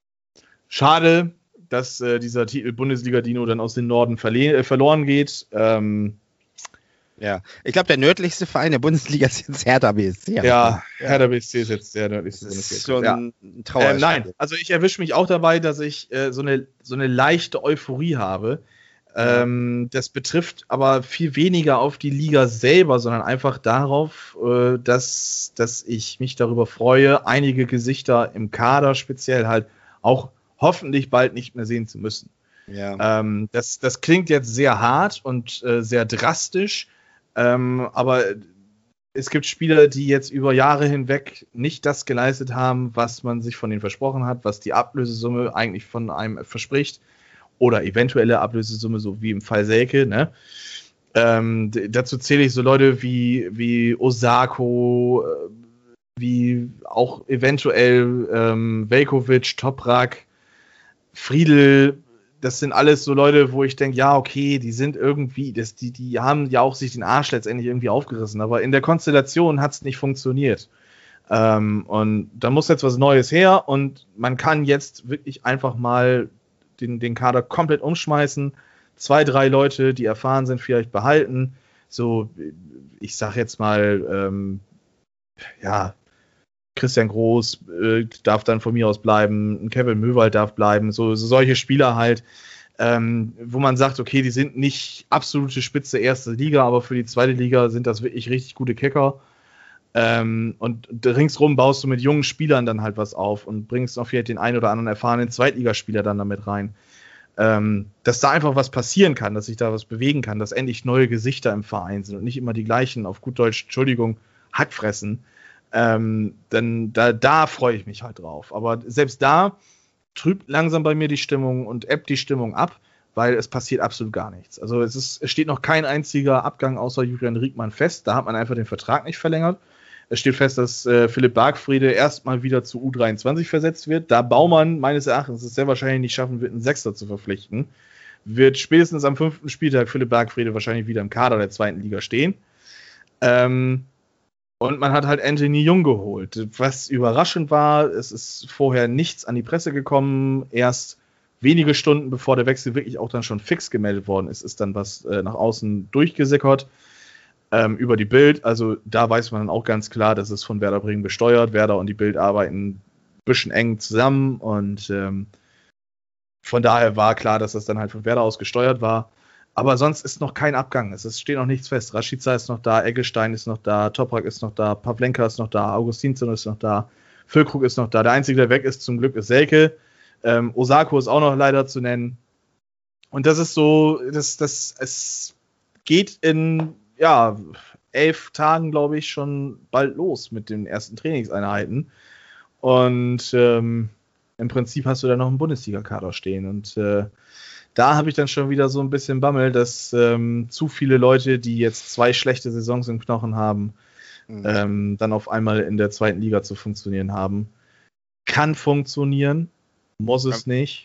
schade, dass äh, dieser Titel Bundesliga-Dino dann aus dem Norden verle- äh, verloren geht. Ähm, Ja, ich glaube, der nördlichste Verein der Bundesliga ist jetzt Hertha B S C. ja, Hertha B S C ist jetzt der Das nördlichste ist Bundesliga. schon Ja. ein Trauer. Ähm, nein, also ich erwische mich auch dabei, dass ich äh, so, eine, so eine leichte Euphorie habe. Ähm, das betrifft aber viel weniger auf die Liga selber, sondern einfach darauf, äh, dass, dass ich mich darüber freue, einige Gesichter im Kader speziell halt auch hoffentlich bald nicht mehr sehen zu müssen. Ja. Ähm, das, das klingt jetzt sehr hart und äh, sehr drastisch, ähm, aber es gibt Spieler, die jetzt über Jahre hinweg nicht das geleistet haben, was man sich von ihnen versprochen hat, was die Ablösesumme eigentlich von einem verspricht oder eventuelle Ablösesumme, so wie im Fall Selke. Ne? Ähm, d- dazu zähle ich so Leute wie, wie Osako, äh, wie auch eventuell ähm, Veljkovic, Toprak, Friedl. Das sind alles so Leute, wo ich denke, ja, okay, die sind irgendwie, das, die, die haben ja auch sich den Arsch letztendlich irgendwie aufgerissen, aber in der Konstellation hat es nicht funktioniert. Ähm, und da muss jetzt was Neues her und man kann jetzt wirklich einfach mal den, den Kader komplett umschmeißen. Zwei, drei Leute, die erfahren sind, vielleicht behalten. So, ich sag jetzt mal, ähm, ja, Christian Groß äh, darf dann von mir aus bleiben, Kevin Möwald darf bleiben, so, so solche Spieler halt, ähm, wo man sagt, okay, die sind nicht absolute Spitze erste Liga, aber für die zweite Liga sind das wirklich richtig gute Kicker. Ähm, und ringsrum baust du mit jungen Spielern dann halt was auf und bringst noch vielleicht den einen oder anderen erfahrenen Zweitligaspieler dann damit rein. Ähm, dass da einfach was passieren kann, dass sich da was bewegen kann, dass endlich neue Gesichter im Verein sind und nicht immer die gleichen, auf gut Deutsch, Entschuldigung, Hackfressen. Ähm, dann da, da freue ich mich halt drauf. Aber selbst da trübt langsam bei mir die Stimmung und ebbt die Stimmung ab, weil es passiert absolut gar nichts. Also es, ist, es steht noch kein einziger Abgang außer Julian Riegmann fest. Da hat man einfach den Vertrag nicht verlängert. Es steht fest, dass äh, Philipp Bargfriede erstmal wieder zu U dreiundzwanzig versetzt wird. Da Baumann meines Erachtens es sehr wahrscheinlich nicht schaffen wird, einen Sechster zu verpflichten, wird spätestens am fünften Spieltag Philipp Bargfriede wahrscheinlich wieder im Kader der zweiten Liga stehen. Ähm, Und man hat halt Anthony Jung geholt. Was überraschend war, es ist vorher nichts an die Presse gekommen. Erst wenige Stunden bevor der Wechsel wirklich auch dann schon fix gemeldet worden ist, ist dann was äh, nach außen durchgesickert ähm, über die Bild. Also da weiß man dann auch ganz klar, dass es von Werder Bremen gesteuert. Werder und die Bild arbeiten ein bisschen eng zusammen und ähm, von daher war klar, dass das dann halt von Werder aus gesteuert war. Aber sonst ist noch kein Abgang. Es ist, steht noch nichts fest. Rashica ist noch da, Eggestein ist noch da, Toprak ist noch da, Pavlenka ist noch da, Augustinsson ist noch da, Füllkrug ist noch da. Der Einzige, der weg ist, zum Glück, ist Selke. Ähm, Osako ist auch noch leider zu nennen. Und das ist so, das, das, es geht in ja, elf Tagen, glaube ich, schon bald los mit den ersten Trainingseinheiten. Und ähm, im Prinzip hast du da noch einen Bundesliga-Kader stehen. Und äh, da habe ich dann schon wieder so ein bisschen Bammel, dass ähm, zu viele Leute, die jetzt zwei schlechte Saisons im Knochen haben, mhm. ähm, dann auf einmal in der zweiten Liga zu funktionieren haben. Kann funktionieren, muss es ja. nicht.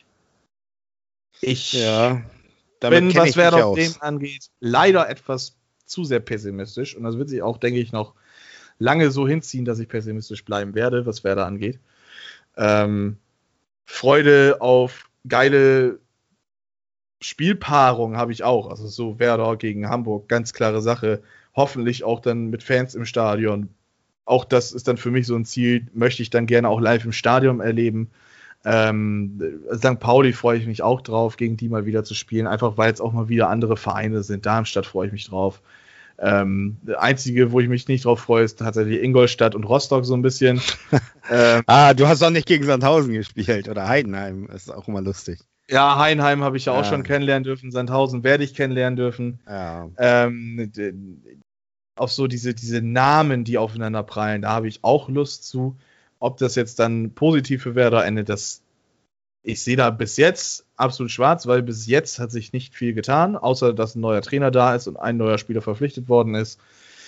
Ich ja, bin, was Werder Bremen angeht, leider etwas zu sehr pessimistisch. Und das wird sich auch, denke ich, noch lange so hinziehen, dass ich pessimistisch bleiben werde, was Werder angeht. Ähm, Freude auf geile Spielpaarung habe ich auch. Also so Werder gegen Hamburg, ganz klare Sache. Hoffentlich auch dann mit Fans im Stadion. Auch das ist dann für mich so ein Ziel, möchte ich dann gerne auch live im Stadion erleben. Ähm, Sankt Pauli freue ich mich auch drauf, gegen die mal wieder zu spielen, einfach weil es auch mal wieder andere Vereine sind. Darmstadt freue ich mich drauf. Ähm, der einzige, wo ich mich nicht drauf freue, ist tatsächlich Ingolstadt und Rostock so ein bisschen. ähm, ah, du hast auch nicht gegen Sandhausen gespielt oder Heidenheim, das ist auch immer lustig. Ja, Heidenheim habe ich ja, ja auch schon kennenlernen dürfen, Sandhausen werde ich kennenlernen dürfen. Ja. Ähm, auf so diese, diese Namen, die aufeinander prallen, da habe ich auch Lust zu. Ob das jetzt dann positiv für Werder endet, das ich sehe da bis jetzt absolut schwarz, weil bis jetzt hat sich nicht viel getan, außer dass ein neuer Trainer da ist und ein neuer Spieler verpflichtet worden ist.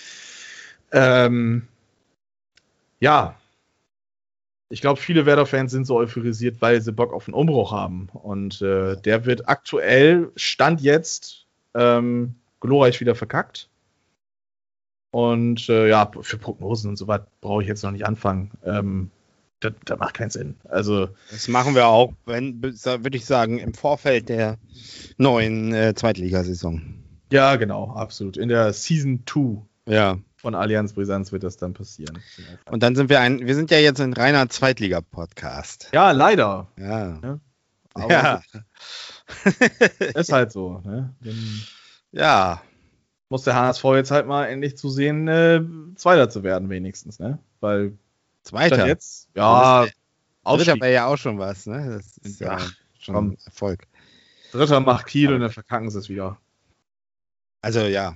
Ähm, ja, ich glaube, viele Werder-Fans sind so euphorisiert, weil sie Bock auf einen Umbruch haben. Und äh, der wird aktuell, Stand jetzt, ähm, glorreich wieder verkackt. Und äh, ja, für Prognosen und so was brauche ich jetzt noch nicht anfangen. Ähm, das, das macht keinen Sinn. Also, das machen wir auch, wenn, würde ich sagen, im Vorfeld der neuen äh, Zweitligasaison. Ja, genau, absolut. In der Season zwei ja. von Allianz Brisanz wird das dann passieren. Und dann sind wir ein, wir sind ja jetzt ein reiner Zweitliga-Podcast. Ja, leider. Ja. Ja. Aber ja. Ist halt so. Ne? Dann ja. muss der H S V jetzt halt mal endlich zu sehen, äh, Zweiter zu werden, wenigstens, ne? Weil Zweiter jetzt, ja, Dritter wäre ja auch schon was, ne? Das ist ja, ja schon komm. ein Erfolg. Dritter macht Kiel und dann verkacken sie es wieder. Also ja.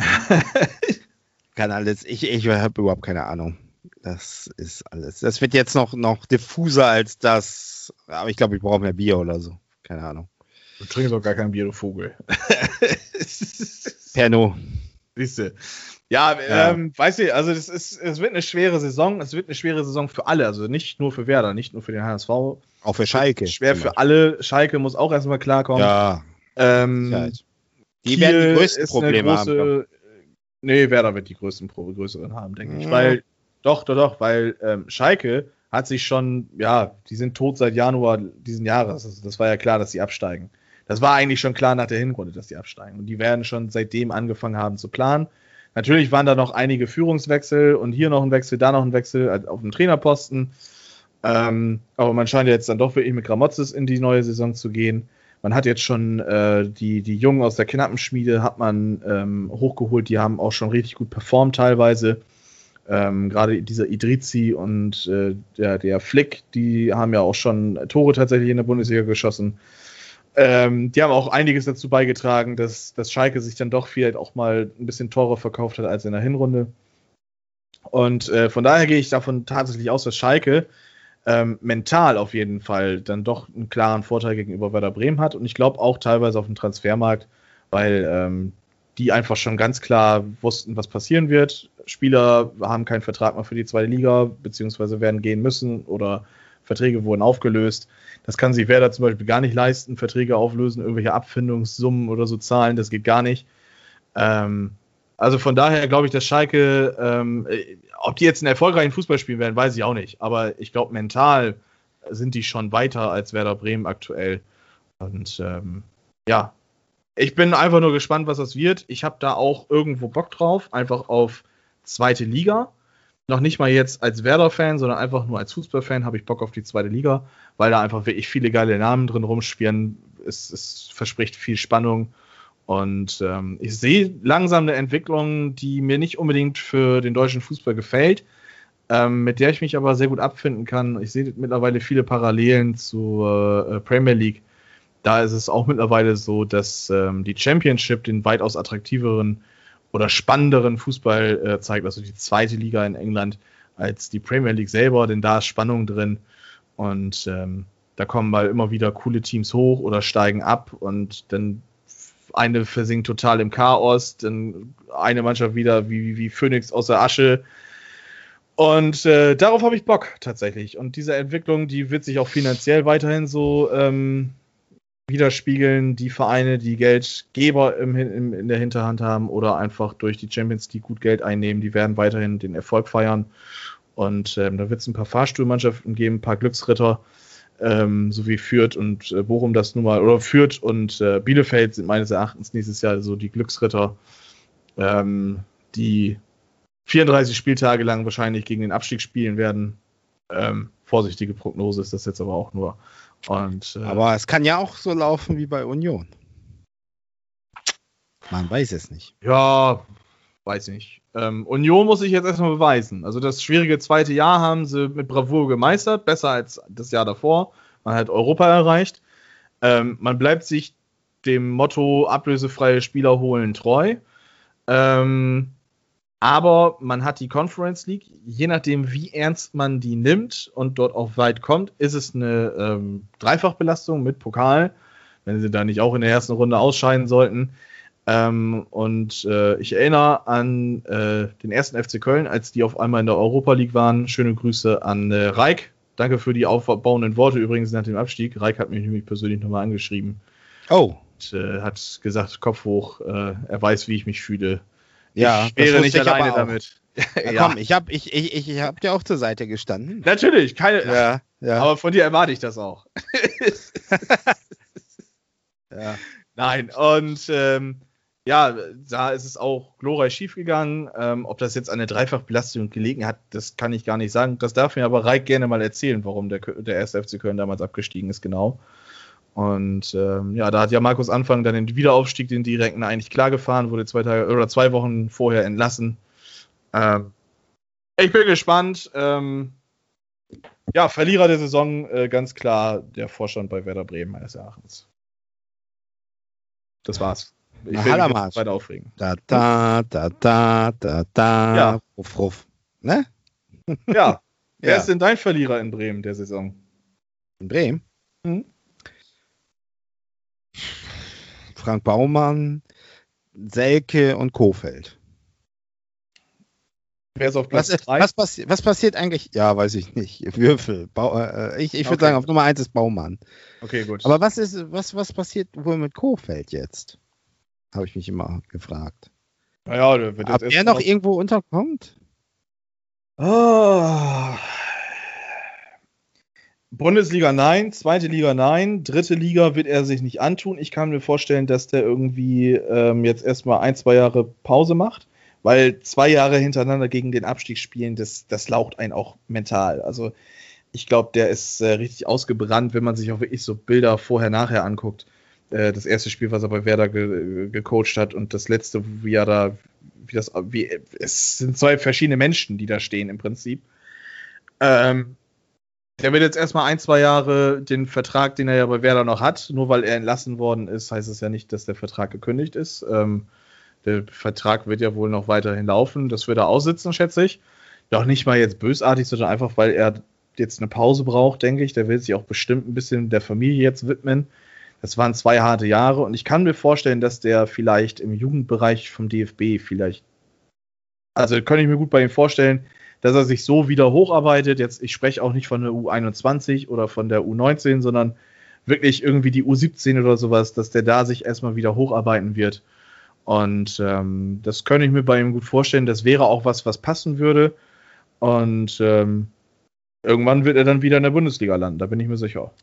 Kann alles. Ich, ich habe überhaupt keine Ahnung. Das ist alles. Das wird jetzt noch, noch diffuser als das. Aber ich glaube, ich brauche mehr Bier oder so. Keine Ahnung. Du trinkst doch gar kein Bier, du Vogel. Pernod. Siehst du. Ja, ja. Ähm, weißt du, also das ist, es wird eine schwere Saison. Es wird eine schwere Saison für alle. Also nicht nur für Werder, nicht nur für den H S V. Auch für Schalke. Schwer für alle. Schalke muss auch erstmal klarkommen. Ja. Ähm, die werden die größten Probleme große, haben. Nee, Werder wird die größten, größeren haben, denke ich. Weil, doch, doch, doch, weil ähm, Schalke hat sich schon, ja, die sind tot seit Januar diesen Jahres. Also das war ja klar, dass sie absteigen. Das war eigentlich schon klar nach der Hinrunde, dass sie absteigen. Und die werden schon seitdem angefangen haben zu planen. Natürlich waren da noch einige Führungswechsel und hier noch ein Wechsel, da noch ein Wechsel auf dem Trainerposten. Ähm, aber man scheint jetzt dann doch wirklich mit Gramotzes in die neue Saison zu gehen. Man hat jetzt schon äh, die, die Jungen aus der Knappenschmiede hat man ähm, hochgeholt, die haben auch schon richtig gut performt teilweise. Ähm, gerade dieser Idrizi und äh, der, der Flick, die haben ja auch schon Tore tatsächlich in der Bundesliga geschossen. Ähm, die haben auch einiges dazu beigetragen, dass, dass Schalke sich dann doch vielleicht auch mal ein bisschen teurer verkauft hat als in der Hinrunde. Und äh, von daher gehe ich davon tatsächlich aus, dass Schalke ähm, mental auf jeden Fall dann doch einen klaren Vorteil gegenüber Werder Bremen hat. Und ich glaube auch teilweise auf dem Transfermarkt, weil ähm, die einfach schon ganz klar wussten, was passieren wird. Spieler haben keinen Vertrag mehr für die zweite Liga, beziehungsweise werden gehen müssen oder Verträge wurden aufgelöst. Das kann sich Werder zum Beispiel gar nicht leisten, Verträge auflösen, irgendwelche Abfindungssummen oder so zahlen, das geht gar nicht. Ähm, Also von daher glaube ich, dass Schalke, ähm, ob die jetzt einen erfolgreichen Fußball spielen werden, weiß ich auch nicht. Aber ich glaube, mental sind die schon weiter als Werder Bremen aktuell. Und ähm, ja, ich bin einfach nur gespannt, was das wird. Ich habe da auch irgendwo Bock drauf, einfach auf zweite Liga. Noch nicht mal jetzt als Werder-Fan, sondern einfach nur als Fußballfan habe ich Bock auf die zweite Liga, weil da einfach wirklich viele geile Namen drin rumschwirren. Es, es verspricht viel Spannung. Und ähm, ich sehe langsam eine Entwicklung, die mir nicht unbedingt für den deutschen Fußball gefällt, ähm, mit der ich mich aber sehr gut abfinden kann. Ich sehe mittlerweile viele Parallelen zur äh, Premier League. Da ist es auch mittlerweile so, dass ähm, die Championship den weitaus attraktiveren oder spannenderen Fußball äh, zeigt, also die zweite Liga in England, als die Premier League selber, denn da ist Spannung drin. Und ähm, da kommen mal immer wieder coole Teams hoch oder steigen ab und dann eine versinkt total im Chaos, dann eine Mannschaft wieder wie, wie Phönix aus der Asche. Und äh, darauf habe ich Bock tatsächlich. Und diese Entwicklung, die wird sich auch finanziell weiterhin so ähm, widerspiegeln. Die Vereine, die Geldgeber im, im, in der Hinterhand haben oder einfach durch die Champions League gut Geld einnehmen, die werden weiterhin den Erfolg feiern. Und ähm, da wird es ein paar Fahrstuhlmannschaften geben, ein paar Glücksritter, Ähm, so wie Fürth und äh, Bochum das nun mal, oder Fürth und äh, Bielefeld sind meines Erachtens nächstes Jahr so die Glücksritter, ähm, die vierunddreißig Spieltage lang wahrscheinlich gegen den Abstieg spielen werden. Ähm, vorsichtige Prognose ist das jetzt aber auch nur. Und, äh, aber es kann ja auch so laufen wie bei Union. Man weiß es nicht. Ja, weiß ich nicht. Ähm, Union muss sich jetzt erstmal beweisen. Also das schwierige zweite Jahr haben sie mit Bravour gemeistert, besser als das Jahr davor. Man hat Europa erreicht. Ähm, man bleibt sich dem Motto ablösefreie Spieler holen treu. Ähm, aber man hat die Conference League. Je nachdem, wie ernst man die nimmt und dort auch weit kommt, ist es eine ähm, Dreifachbelastung mit Pokal, wenn sie da nicht auch in der ersten Runde ausscheiden sollten. Ähm, und äh, ich erinnere an äh, den ersten F C Köln, als die auf einmal in der Europa League waren. Schöne Grüße an äh, Reik. Danke für die aufbauenden Worte übrigens nach dem Abstieg. Reik hat mich nämlich persönlich nochmal angeschrieben. Oh. Und, äh, hat gesagt, Kopf hoch, äh, er weiß, wie ich mich fühle. Ja, ich wäre nicht ich alleine damit. Ja, ja. Komm, ich hab, ich, ich, ich, ich hab dir auch zur Seite gestanden. Natürlich, keine, ja, ja. aber von dir erwarte ich das auch. Ja. Nein, und ähm, ja, da ist es auch glorreich schiefgegangen. Ähm, ob das jetzt an der Dreifachbelastung gelegen hat, das kann ich gar nicht sagen. Das darf mir aber Reik gerne mal erzählen, warum der, der erste F C Köln damals abgestiegen ist, genau. Und ähm, ja, da hat ja Markus Anfang dann den Wiederaufstieg, den direkten, eigentlich klar gefahren, wurde zwei Tage oder zwei Wochen vorher entlassen. Ähm, ich bin gespannt. Ähm, ja, Verlierer der Saison, äh, ganz klar der Vorstand bei Werder Bremen meines Erachtens. Das war's. Ich will mich nicht weiter aufregen. Da, da, da, da, da, da. Ja. Ruff, ruff. Ne? Ja. Wer Ja. ist denn dein Verlierer in Bremen der Saison? In Bremen? Mhm. Frank Baumann, Selke und Kohfeldt. Wer ist auf Was, Platz drei? was, passi- was passiert eigentlich? Ja, weiß ich nicht. Würfel. Bau, äh, ich ich würde Okay. sagen, auf Nummer eins ist Baumann. Okay, gut. Aber was ist, was, was passiert wohl mit Kohfeldt jetzt? Habe ich mich immer gefragt. naja, der wird Ob jetzt er erst noch mal- irgendwo unterkommt? Ah. Bundesliga nein, zweite Liga nein, dritte Liga wird er sich nicht antun. Ich kann mir vorstellen, dass der irgendwie ähm, jetzt erstmal ein, zwei Jahre Pause macht, weil zwei Jahre hintereinander gegen den Abstieg spielen, das, das laucht einen auch mental. Also ich glaube, der ist äh, richtig ausgebrannt, wenn man sich auch wirklich so Bilder vorher-nachher anguckt. Äh, das erste Spiel, was er bei Werder ge gecoacht hat und das letzte, wie er da, wie das, wie, es sind zwei verschiedene Menschen, die da stehen im Prinzip. Ähm, Der wird jetzt erstmal ein, zwei Jahre den Vertrag, den er ja bei Werder noch hat, nur weil er entlassen worden ist, heißt es ja nicht, dass der Vertrag gekündigt ist. Ähm, der Vertrag wird ja wohl noch weiterhin laufen. Das wird er aussitzen, schätze ich. Doch nicht mal jetzt bösartig, sondern einfach, weil er jetzt eine Pause braucht, denke ich. Der will sich auch bestimmt ein bisschen der Familie jetzt widmen. Das waren zwei harte Jahre und ich kann mir vorstellen, dass der vielleicht im Jugendbereich vom D F B vielleicht, also könnte ich mir gut bei ihm vorstellen, dass er sich so wieder hocharbeitet. Jetzt, ich spreche auch nicht von der U einundzwanzig oder von der U neunzehn, sondern wirklich irgendwie die U siebzehn oder sowas, dass der da sich erstmal wieder hocharbeiten wird Und ähm, das könnte ich mir bei ihm gut vorstellen. Das wäre auch was, was passen würde. Und ähm, irgendwann wird er dann wieder in der Bundesliga landen, da bin ich mir sicher.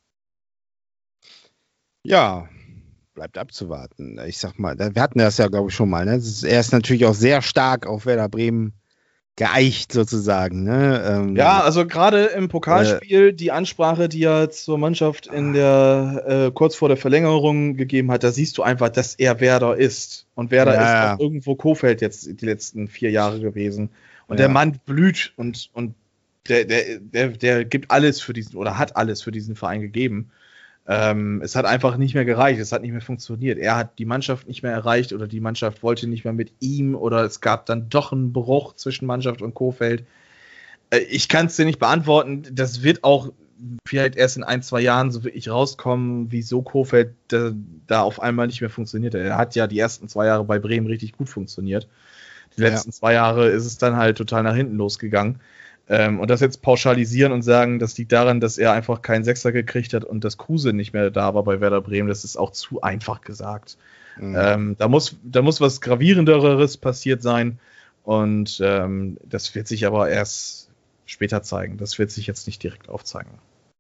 Ja, bleibt abzuwarten. Ich sag mal, wir hatten das ja, glaube ich, schon mal. Ne? Ist, er ist natürlich auch sehr stark auf Werder Bremen geeicht, sozusagen. Ne? Ähm, ja, also gerade im Pokalspiel, äh, die Ansprache, die er zur Mannschaft in der äh, kurz vor der Verlängerung gegeben hat, da siehst du einfach, dass er Werder ist. Und Werder ja, ist ja. auch irgendwo Kofeld jetzt die letzten vier Jahre gewesen. Und ja. der Mann blüht und, und der, der, der, der gibt alles für diesen, oder hat alles für diesen Verein gegeben. Ähm, es hat einfach nicht mehr gereicht, es hat nicht mehr funktioniert. Er hat die Mannschaft nicht mehr erreicht oder die Mannschaft wollte nicht mehr mit ihm oder es gab dann doch einen Bruch zwischen Mannschaft und Kofeld. Äh, ich kann es dir nicht beantworten. Das wird auch vielleicht erst in ein, zwei Jahren so wirklich rauskommen, wieso Kofeld da, da auf einmal nicht mehr funktioniert. Er hat ja die ersten zwei Jahre bei Bremen richtig gut funktioniert. Die letzten ja. zwei Jahre ist es dann halt total nach hinten losgegangen. Ähm, und das jetzt pauschalisieren und sagen, das liegt daran, dass er einfach keinen Sechser gekriegt hat und dass Kruse nicht mehr da war bei Werder Bremen, das ist auch zu einfach gesagt. Mhm. Ähm, da muss, da muss was Gravierenderes passiert sein und ähm, das wird sich aber erst später zeigen. Das wird sich jetzt nicht direkt aufzeigen.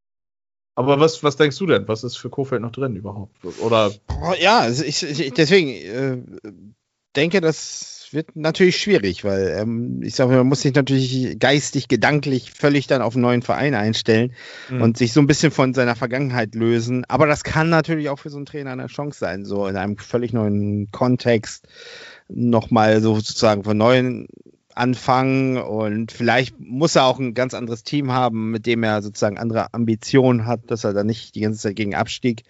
Aber was, was denkst du denn? Was ist für Kofeld noch drin überhaupt? Oder? Ja, also ich, ich deswegen äh, denke, dass wird natürlich schwierig, weil ähm, ich sage, man muss sich natürlich geistig, gedanklich völlig dann auf einen neuen Verein einstellen mhm. und sich so ein bisschen von seiner Vergangenheit lösen. Aber das kann natürlich auch für so einen Trainer eine Chance sein, so in einem völlig neuen Kontext nochmal so sozusagen von neuem anfangen und vielleicht muss er auch ein ganz anderes Team haben, mit dem er sozusagen andere Ambitionen hat, dass er dann nicht die ganze Zeit gegen Abstieg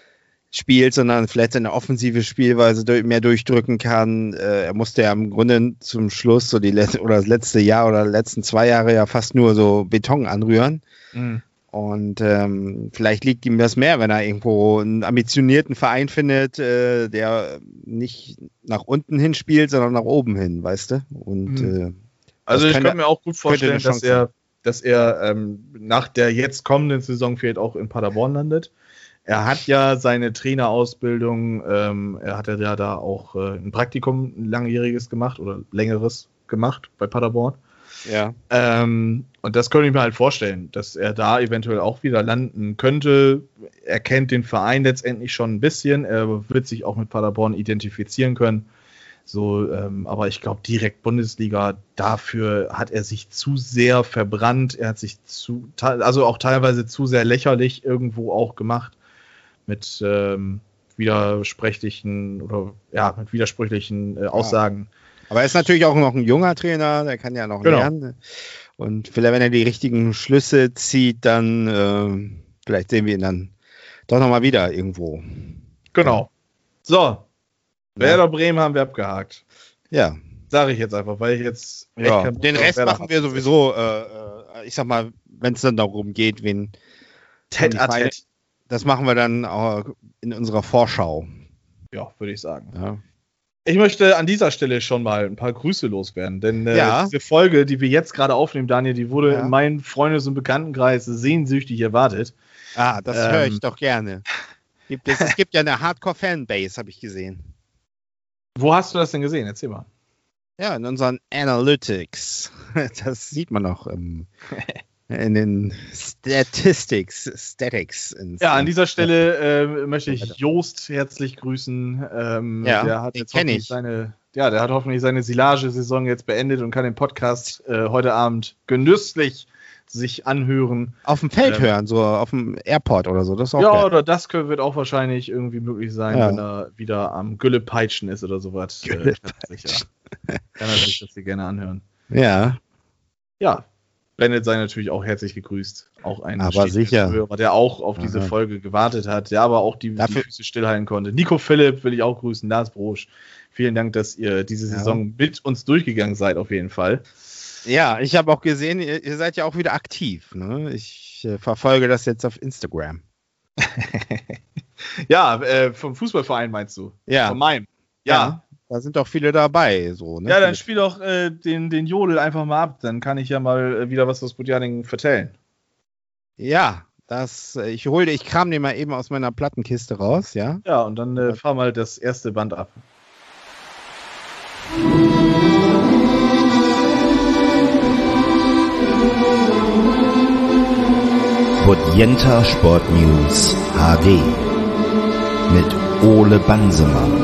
spielt, sondern vielleicht eine offensive Spielweise mehr durchdrücken kann. Äh, er musste ja im Grunde zum Schluss so die letzte oder das letzte Jahr oder die letzten zwei Jahre ja fast nur so Beton anrühren. Mhm. Und ähm, vielleicht liegt ihm das mehr, wenn er irgendwo einen ambitionierten Verein findet, äh, der nicht nach unten hin spielt, sondern nach oben hin, weißt du? Und mhm. äh, also ich könnte mir auch gut vorstellen, dass er, dass er ähm, nach der jetzt kommenden Saison vielleicht auch in Paderborn landet. Er hat ja seine Trainerausbildung, ähm, er hat ja da auch äh, ein Praktikum, ein langjähriges gemacht oder längeres gemacht bei Paderborn. Ja. Ähm, und das könnte ich mir halt vorstellen, dass er da eventuell auch wieder landen könnte. Er kennt den Verein letztendlich schon ein bisschen, er wird sich auch mit Paderborn identifizieren können. So, ähm, aber ich glaube, direkt Bundesliga, dafür hat er sich zu sehr verbrannt, er hat sich zu, also auch teilweise zu sehr lächerlich irgendwo auch gemacht. Mit ähm, widersprüchlichen oder ja, mit widersprüchlichen äh, Aussagen. Ja. Aber er ist natürlich auch noch ein junger Trainer, der kann ja noch genau. lernen. Und vielleicht, wenn er die richtigen Schlüsse zieht, dann äh, vielleicht sehen wir ihn dann doch nochmal wieder irgendwo. Genau. So. Ja. Werder Bremen haben wir abgehakt. Ja. Sage ich jetzt einfach, weil ich jetzt. Ja. Den Rest machen wir sowieso, äh, ich sag mal, wenn es dann darum geht, wen. Tête à tête. Das machen wir dann auch in unserer Vorschau. Ja, würde ich sagen. Ja. Ich möchte an dieser Stelle schon mal ein paar Grüße loswerden, denn äh, ja. diese Folge, die wir jetzt gerade aufnehmen, Daniel, die wurde ja. in meinem Freundes- und Bekanntenkreis sehnsüchtig erwartet. Ah, das ähm, höre ich doch gerne. Gibt es, es gibt ja eine Hardcore-Fanbase, habe ich gesehen. Wo hast du das denn gesehen? Erzähl mal. Ja, in unseren Analytics. Das sieht man noch im in den Statistics, Statics. Ja, an dieser Stelle äh, möchte ich Jost herzlich grüßen. Ähm, ja, der hat den jetzt kenne ich. Seine, ja, der hat hoffentlich seine Silage-Saison jetzt beendet und kann den Podcast äh, heute Abend genüsslich sich anhören. Auf dem Feld ähm, hören, so auf dem Airport oder so. Das ist auch ja, geil. oder das wird auch wahrscheinlich irgendwie möglich sein, ja. wenn er wieder am Güllepeitschen ist oder sowas. Äh, kann er sich das hier gerne anhören. Ja. Ja. Bennett sei natürlich auch herzlich gegrüßt. Auch ein aber sicher. Hörer, der auch auf diese Aha. Folge gewartet hat, der aber auch die, die Füße stillhalten konnte. Nico Philipp will ich auch grüßen, Lars Brosch. Vielen Dank, dass ihr diese Saison ja. mit uns durchgegangen seid, auf jeden Fall. Ja, ich habe auch gesehen, ihr, ihr seid ja auch wieder aktiv. Ne? Ich äh, verfolge das jetzt auf Instagram. ja, äh, vom Fußballverein meinst du? Ja. Von meinem. Ja. ja. Da sind doch viele dabei. So, ne? Ja, dann spiel doch äh, den, den Jodel einfach mal ab. Dann kann ich ja mal äh, wieder was aus Budjaning vertellen. Ja, das, äh, ich hol, ich kram den mal eben aus meiner Plattenkiste raus, ja? Ja, und dann äh, fahr mal das erste Band ab. Bodienta Sport News H D mit Ole Bansemann.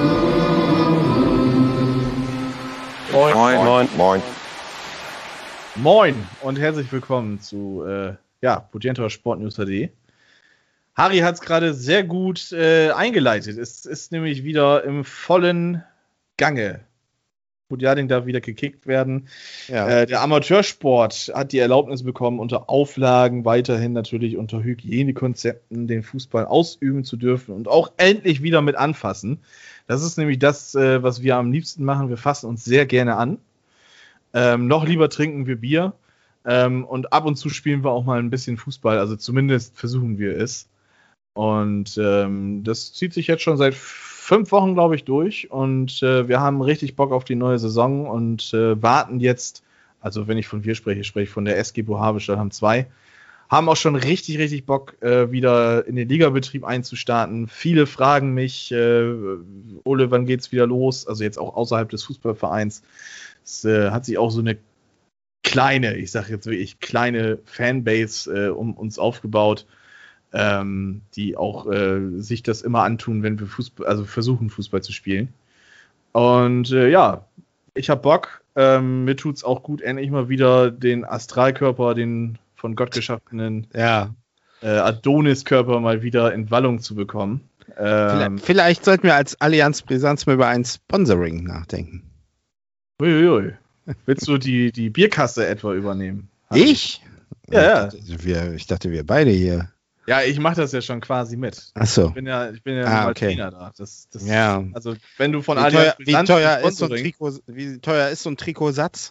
Moin, moin, moin. Moin und herzlich willkommen zu äh, ja, Bodienta Sport News H D. Harry hat es gerade sehr gut äh, eingeleitet. Es ist nämlich wieder im vollen Gange. Budjading darf wieder gekickt werden. Ja. Äh, der Amateursport hat die Erlaubnis bekommen, unter Auflagen weiterhin natürlich unter Hygienekonzepten den Fußball ausüben zu dürfen und auch endlich wieder mit anfassen. Das ist nämlich das, äh, was wir am liebsten machen. Wir fassen uns sehr gerne an. Ähm, noch lieber trinken wir Bier. Ähm, und ab und zu spielen wir auch mal ein bisschen Fußball. Also zumindest versuchen wir es. Und ähm, das zieht sich jetzt schon seit fünf Wochen, glaube ich, durch. Und äh, wir haben richtig Bock auf die neue Saison und äh, warten jetzt, also wenn ich von wir spreche, spreche ich von der S G Bohave Stallheim zwei, haben auch schon richtig, richtig Bock, äh, wieder in den Ligabetrieb einzustarten. Viele fragen mich, äh, Ole, wann geht's wieder los? Also jetzt auch außerhalb des Fußballvereins. Es äh, hat sich auch so eine kleine, ich sage jetzt wirklich kleine Fanbase äh, um uns aufgebaut, ähm, die auch äh, sich das immer antun, wenn wir Fußball, also versuchen Fußball zu spielen. Und äh, ja, ich habe Bock. Ähm, mir tut's auch gut, endlich mal wieder den Astralkörper, den von Gott geschaffenen Ja. äh, Adonis-Körper mal wieder in Wallung zu bekommen. Ähm, Vielleicht, vielleicht sollten wir als Allianz Brisanz mal über ein Sponsoring nachdenken. uiuiui. Willst du die, die Bierkasse etwa übernehmen? Ich? Ja, ja. Ich dachte, wir, ich dachte, wir beide hier. Ja, ich mache das ja schon quasi mit. Ach so. Ich bin ja, ich bin ja Ah, mal okay. Trainer da. Das, das, Ja. Also, wenn du von Wie Allianz teuer, wie, Brisanz teuer ist so ein Sponsoring- Trikot, wie teuer ist so ein Trikotsatz?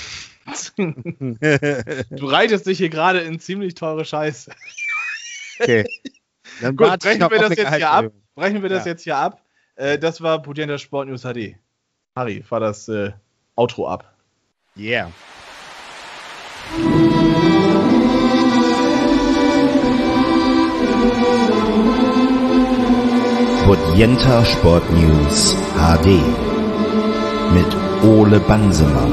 Du reitest dich hier gerade in ziemlich teure Scheiße. Okay. Dann Gut, warte ich brechen noch wir auf das eine jetzt hier ab. Gehaltserhöhung. Brechen wir das Ja. jetzt hier ab. Äh, das war Bodienta Sport News H D. Harry, fahr das äh, Outro ab. Yeah. Bodienta Sport News H D mit Ole Bansemann.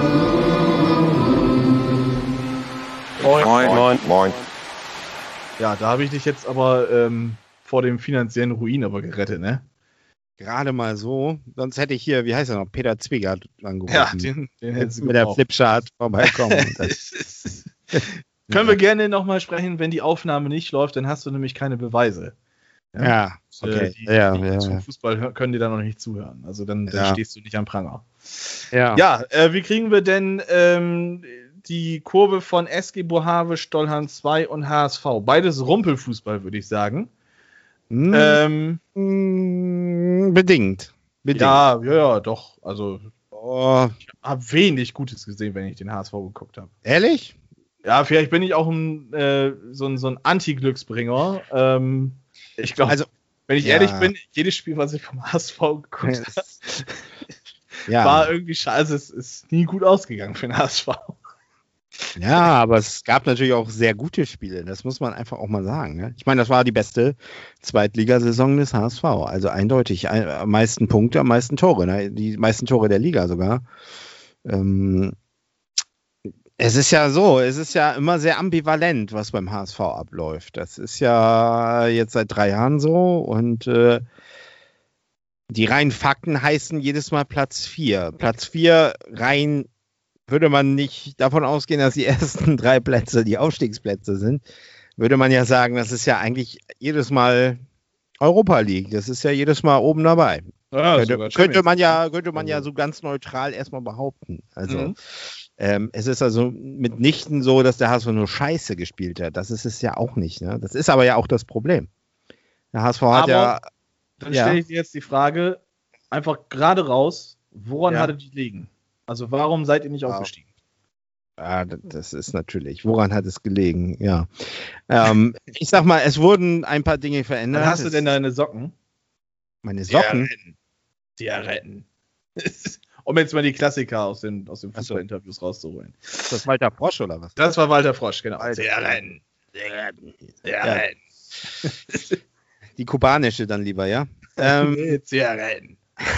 Moin, moin, moin. Ja, da habe ich dich jetzt aber ähm, vor dem finanziellen Ruin aber gerettet, ne? Gerade mal so. Sonst hätte ich hier, wie heißt er noch, Peter Zwiegert angerufen. Ja, den, den hättest du mit der gebraucht. Flipchart vorbeikommen. Das, Können wir gerne nochmal sprechen, wenn die Aufnahme nicht läuft, dann hast du nämlich keine Beweise. ja, okay. Äh, die, ja, die ja, zum ja. Fußball hör- können dir da noch nicht zuhören. Also dann, dann Ja. stehst du nicht am Pranger. ja. Ja, äh, wie kriegen wir denn ähm, die Kurve von S G Bohave, Stollheim zwei und H S V? Beides Rumpelfußball, würde ich sagen. Hm, Ähm, mm, bedingt. Bedingt. ja, ja, ja, doch. Also Oh, ich habe wenig Gutes gesehen, wenn ich den H S V geguckt habe. ehrlich? Ja, vielleicht bin ich auch ein, äh, so ein, so ein Anti-Glücksbringer. Ähm, ich glaube, Also, wenn ich ja. ehrlich bin, jedes Spiel, was ich vom H S V geguckt habe, ja. war irgendwie scheiße. Es ist nie gut ausgegangen für den H S V. Ja, aber es gab natürlich auch sehr gute Spiele. Das muss man einfach auch mal sagen. Ne? Ich meine, das war die beste Zweitligasaison des H S V. Also eindeutig ein, am meisten Punkte, am meisten Tore. Ne? Die meisten Tore der Liga sogar. Ähm, es ist ja so, es ist ja immer sehr ambivalent, was beim H S V abläuft. Das ist ja jetzt seit drei Jahren so und äh, die reinen Fakten heißen jedes Mal Platz vier. Platz vier rein würde man nicht davon ausgehen, dass die ersten drei Plätze die Aufstiegsplätze sind, würde man ja sagen, das ist ja eigentlich jedes Mal Europa League. Das ist ja jedes Mal oben dabei. Ja, könnte, könnte man ja, könnte man ja so ganz neutral erstmal behaupten. Also Mhm. ähm, es ist also mitnichten so, dass der H S V nur Scheiße gespielt hat. Das ist es ja auch nicht. Ne? Das ist aber ja auch das Problem. Der H S V hat Aber ja. Dann Ja. stelle ich dir jetzt die Frage, einfach gerade raus, woran Ja. hattet ihr liegen? Also warum seid ihr nicht Wow. aufgestiegen? Ja, das ist natürlich. Woran hat es gelegen? Ja. Ähm, ich sag mal, es wurden ein paar Dinge verändert. Wann hast du Es- denn deine Socken? Meine Socken? Zigaretten. Um jetzt mal die Klassiker aus den, aus den Ach so. Fußballinterviews rauszuholen. Ist das Walter Frosch oder was? Das war Walter Frosch, genau. Alter. Zigaretten. Zigaretten. Zigaretten. Die kubanische dann lieber, ja? Ähm, Nee, Zigaretten.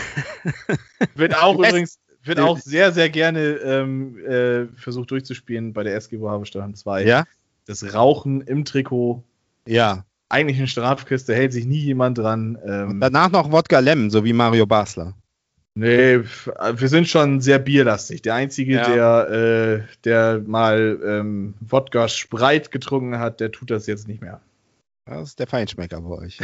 Wird auch Es- übrigens wird auch sehr, sehr gerne ähm, äh, versucht durchzuspielen bei der S G Bohave Stallheim zwei. ja? Das Rauchen im Trikot. Ja. Eigentlich eine Strafkiste, hält sich nie jemand dran. Ähm, Danach noch Wodka Lemon, so wie Mario Basler. Nee, wir sind schon sehr bierlastig. Der Einzige, Ja. der, äh, der mal ähm, Wodka Sprite getrunken hat, der tut das jetzt nicht mehr. Das ist der Feinschmecker bei euch.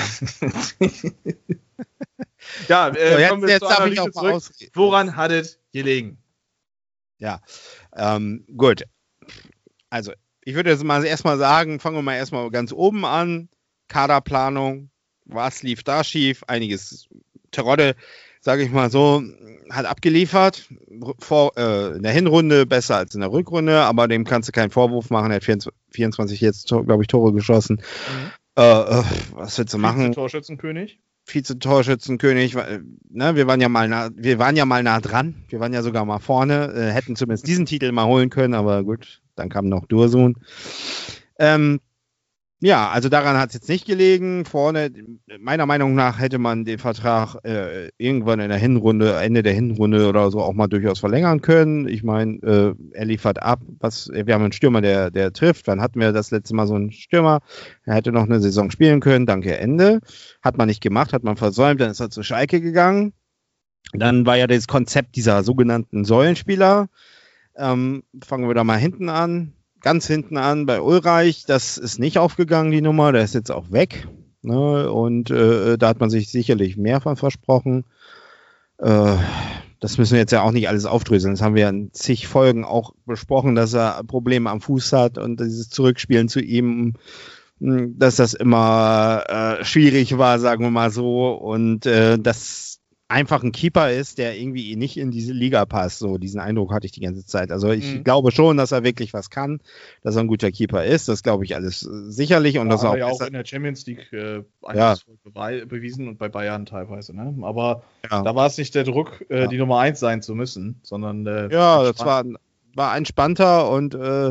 Ja, äh, So, jetzt- kommen wir jetzt zur darf ich Analyse auch mal zurück. ausreden. Woran hat es gelegen? Ja, ähm, gut. Also, ich würde jetzt mal erstmal sagen, fangen wir mal erstmal ganz oben an. Kaderplanung, was lief da schief? Einiges Terodde, sage ich mal so, hat abgeliefert. Vor, äh, in der Hinrunde besser als in der Rückrunde, aber dem kannst du keinen Vorwurf machen. Er hat vierundzwanzig, vierundzwanzig jetzt, glaube ich, Tore geschossen. Mhm. Äh, äh, was willst du machen? Torschützenkönig. Vize-Torschützenkönig, äh, ne, wir waren ja mal nah, wir waren ja mal nah dran, wir waren ja sogar mal vorne, äh, hätten zumindest diesen Titel mal holen können, aber gut, dann kam noch Dursun. Ähm, ja, also daran hat es jetzt nicht gelegen. Vorne, meiner Meinung nach, hätte man den Vertrag äh, irgendwann in der Hinrunde, Ende der Hinrunde oder so auch mal durchaus verlängern können. Ich meine, äh, er liefert ab, was, wir haben einen Stürmer, der, der trifft. Wann hatten wir das letzte Mal so einen Stürmer? Er hätte noch eine Saison spielen können, danke, Ende. Hat man nicht gemacht, hat man versäumt, dann ist er zu Schalke gegangen. Dann war ja das Konzept dieser sogenannten Säulenspieler. Ähm, fangen wir da mal hinten an. Ganz hinten an bei Ulreich, das ist nicht aufgegangen, die Nummer, der ist jetzt auch weg. Ne? Und äh, da hat man sich sicherlich mehr von versprochen. Äh, das müssen wir jetzt ja auch nicht alles aufdröseln. Das haben wir in zig Folgen auch besprochen, dass er Probleme am Fuß hat und dieses Zurückspielen zu ihm, dass das immer äh, schwierig war, sagen wir mal so. Und äh, das einfach ein Keeper ist, der irgendwie nicht in diese Liga passt. So, diesen Eindruck hatte ich die ganze Zeit. Also ich Mhm. glaube schon, dass er wirklich was kann, dass er ein guter Keeper ist. Das glaube ich alles äh, sicherlich. Und Und dass er das auch, ja auch besser, in der Champions League äh, Ja. eindrucksvoll bewei- bewiesen und bei Bayern teilweise. Ne? Aber ja. da war es nicht der Druck, äh, Ja. die Nummer eins sein zu müssen, sondern äh, Ja, das entspannt. war, war entspannter und äh,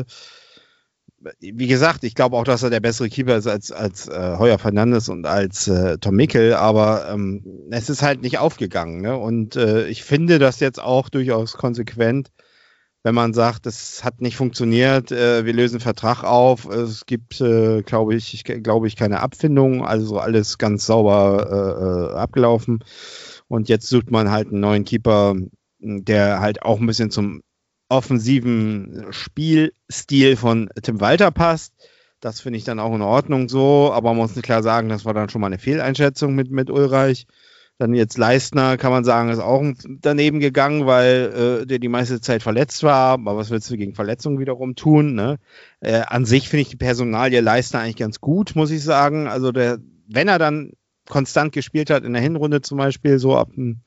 wie gesagt, ich glaube auch, dass er der bessere Keeper ist als, als äh, Heuer Fernandes und als äh, Tom Mickel, aber ähm, es ist halt nicht aufgegangen. Ne? Und äh, ich finde das jetzt auch durchaus konsequent, wenn man sagt, das hat nicht funktioniert, äh, wir lösen Vertrag auf, es gibt, äh, glaube ich, ich glaube ich, keine Abfindung, also alles ganz sauber äh, äh, abgelaufen. Und jetzt sucht man halt einen neuen Keeper, der halt auch ein bisschen zum offensiven Spielstil von Tim Walter passt. Das finde ich dann auch in Ordnung so, aber man muss nicht klar sagen, das war dann schon mal eine Fehleinschätzung mit, mit Ulreich. Dann jetzt Leistner, kann man sagen, ist auch daneben gegangen, weil äh, der die meiste Zeit verletzt war. Aber was willst du gegen Verletzungen wiederum tun? Ne? Äh, an sich finde ich die Personalie Leistner eigentlich ganz gut, muss ich sagen. Also der, wenn er dann konstant gespielt hat, in der Hinrunde zum Beispiel, so ab dem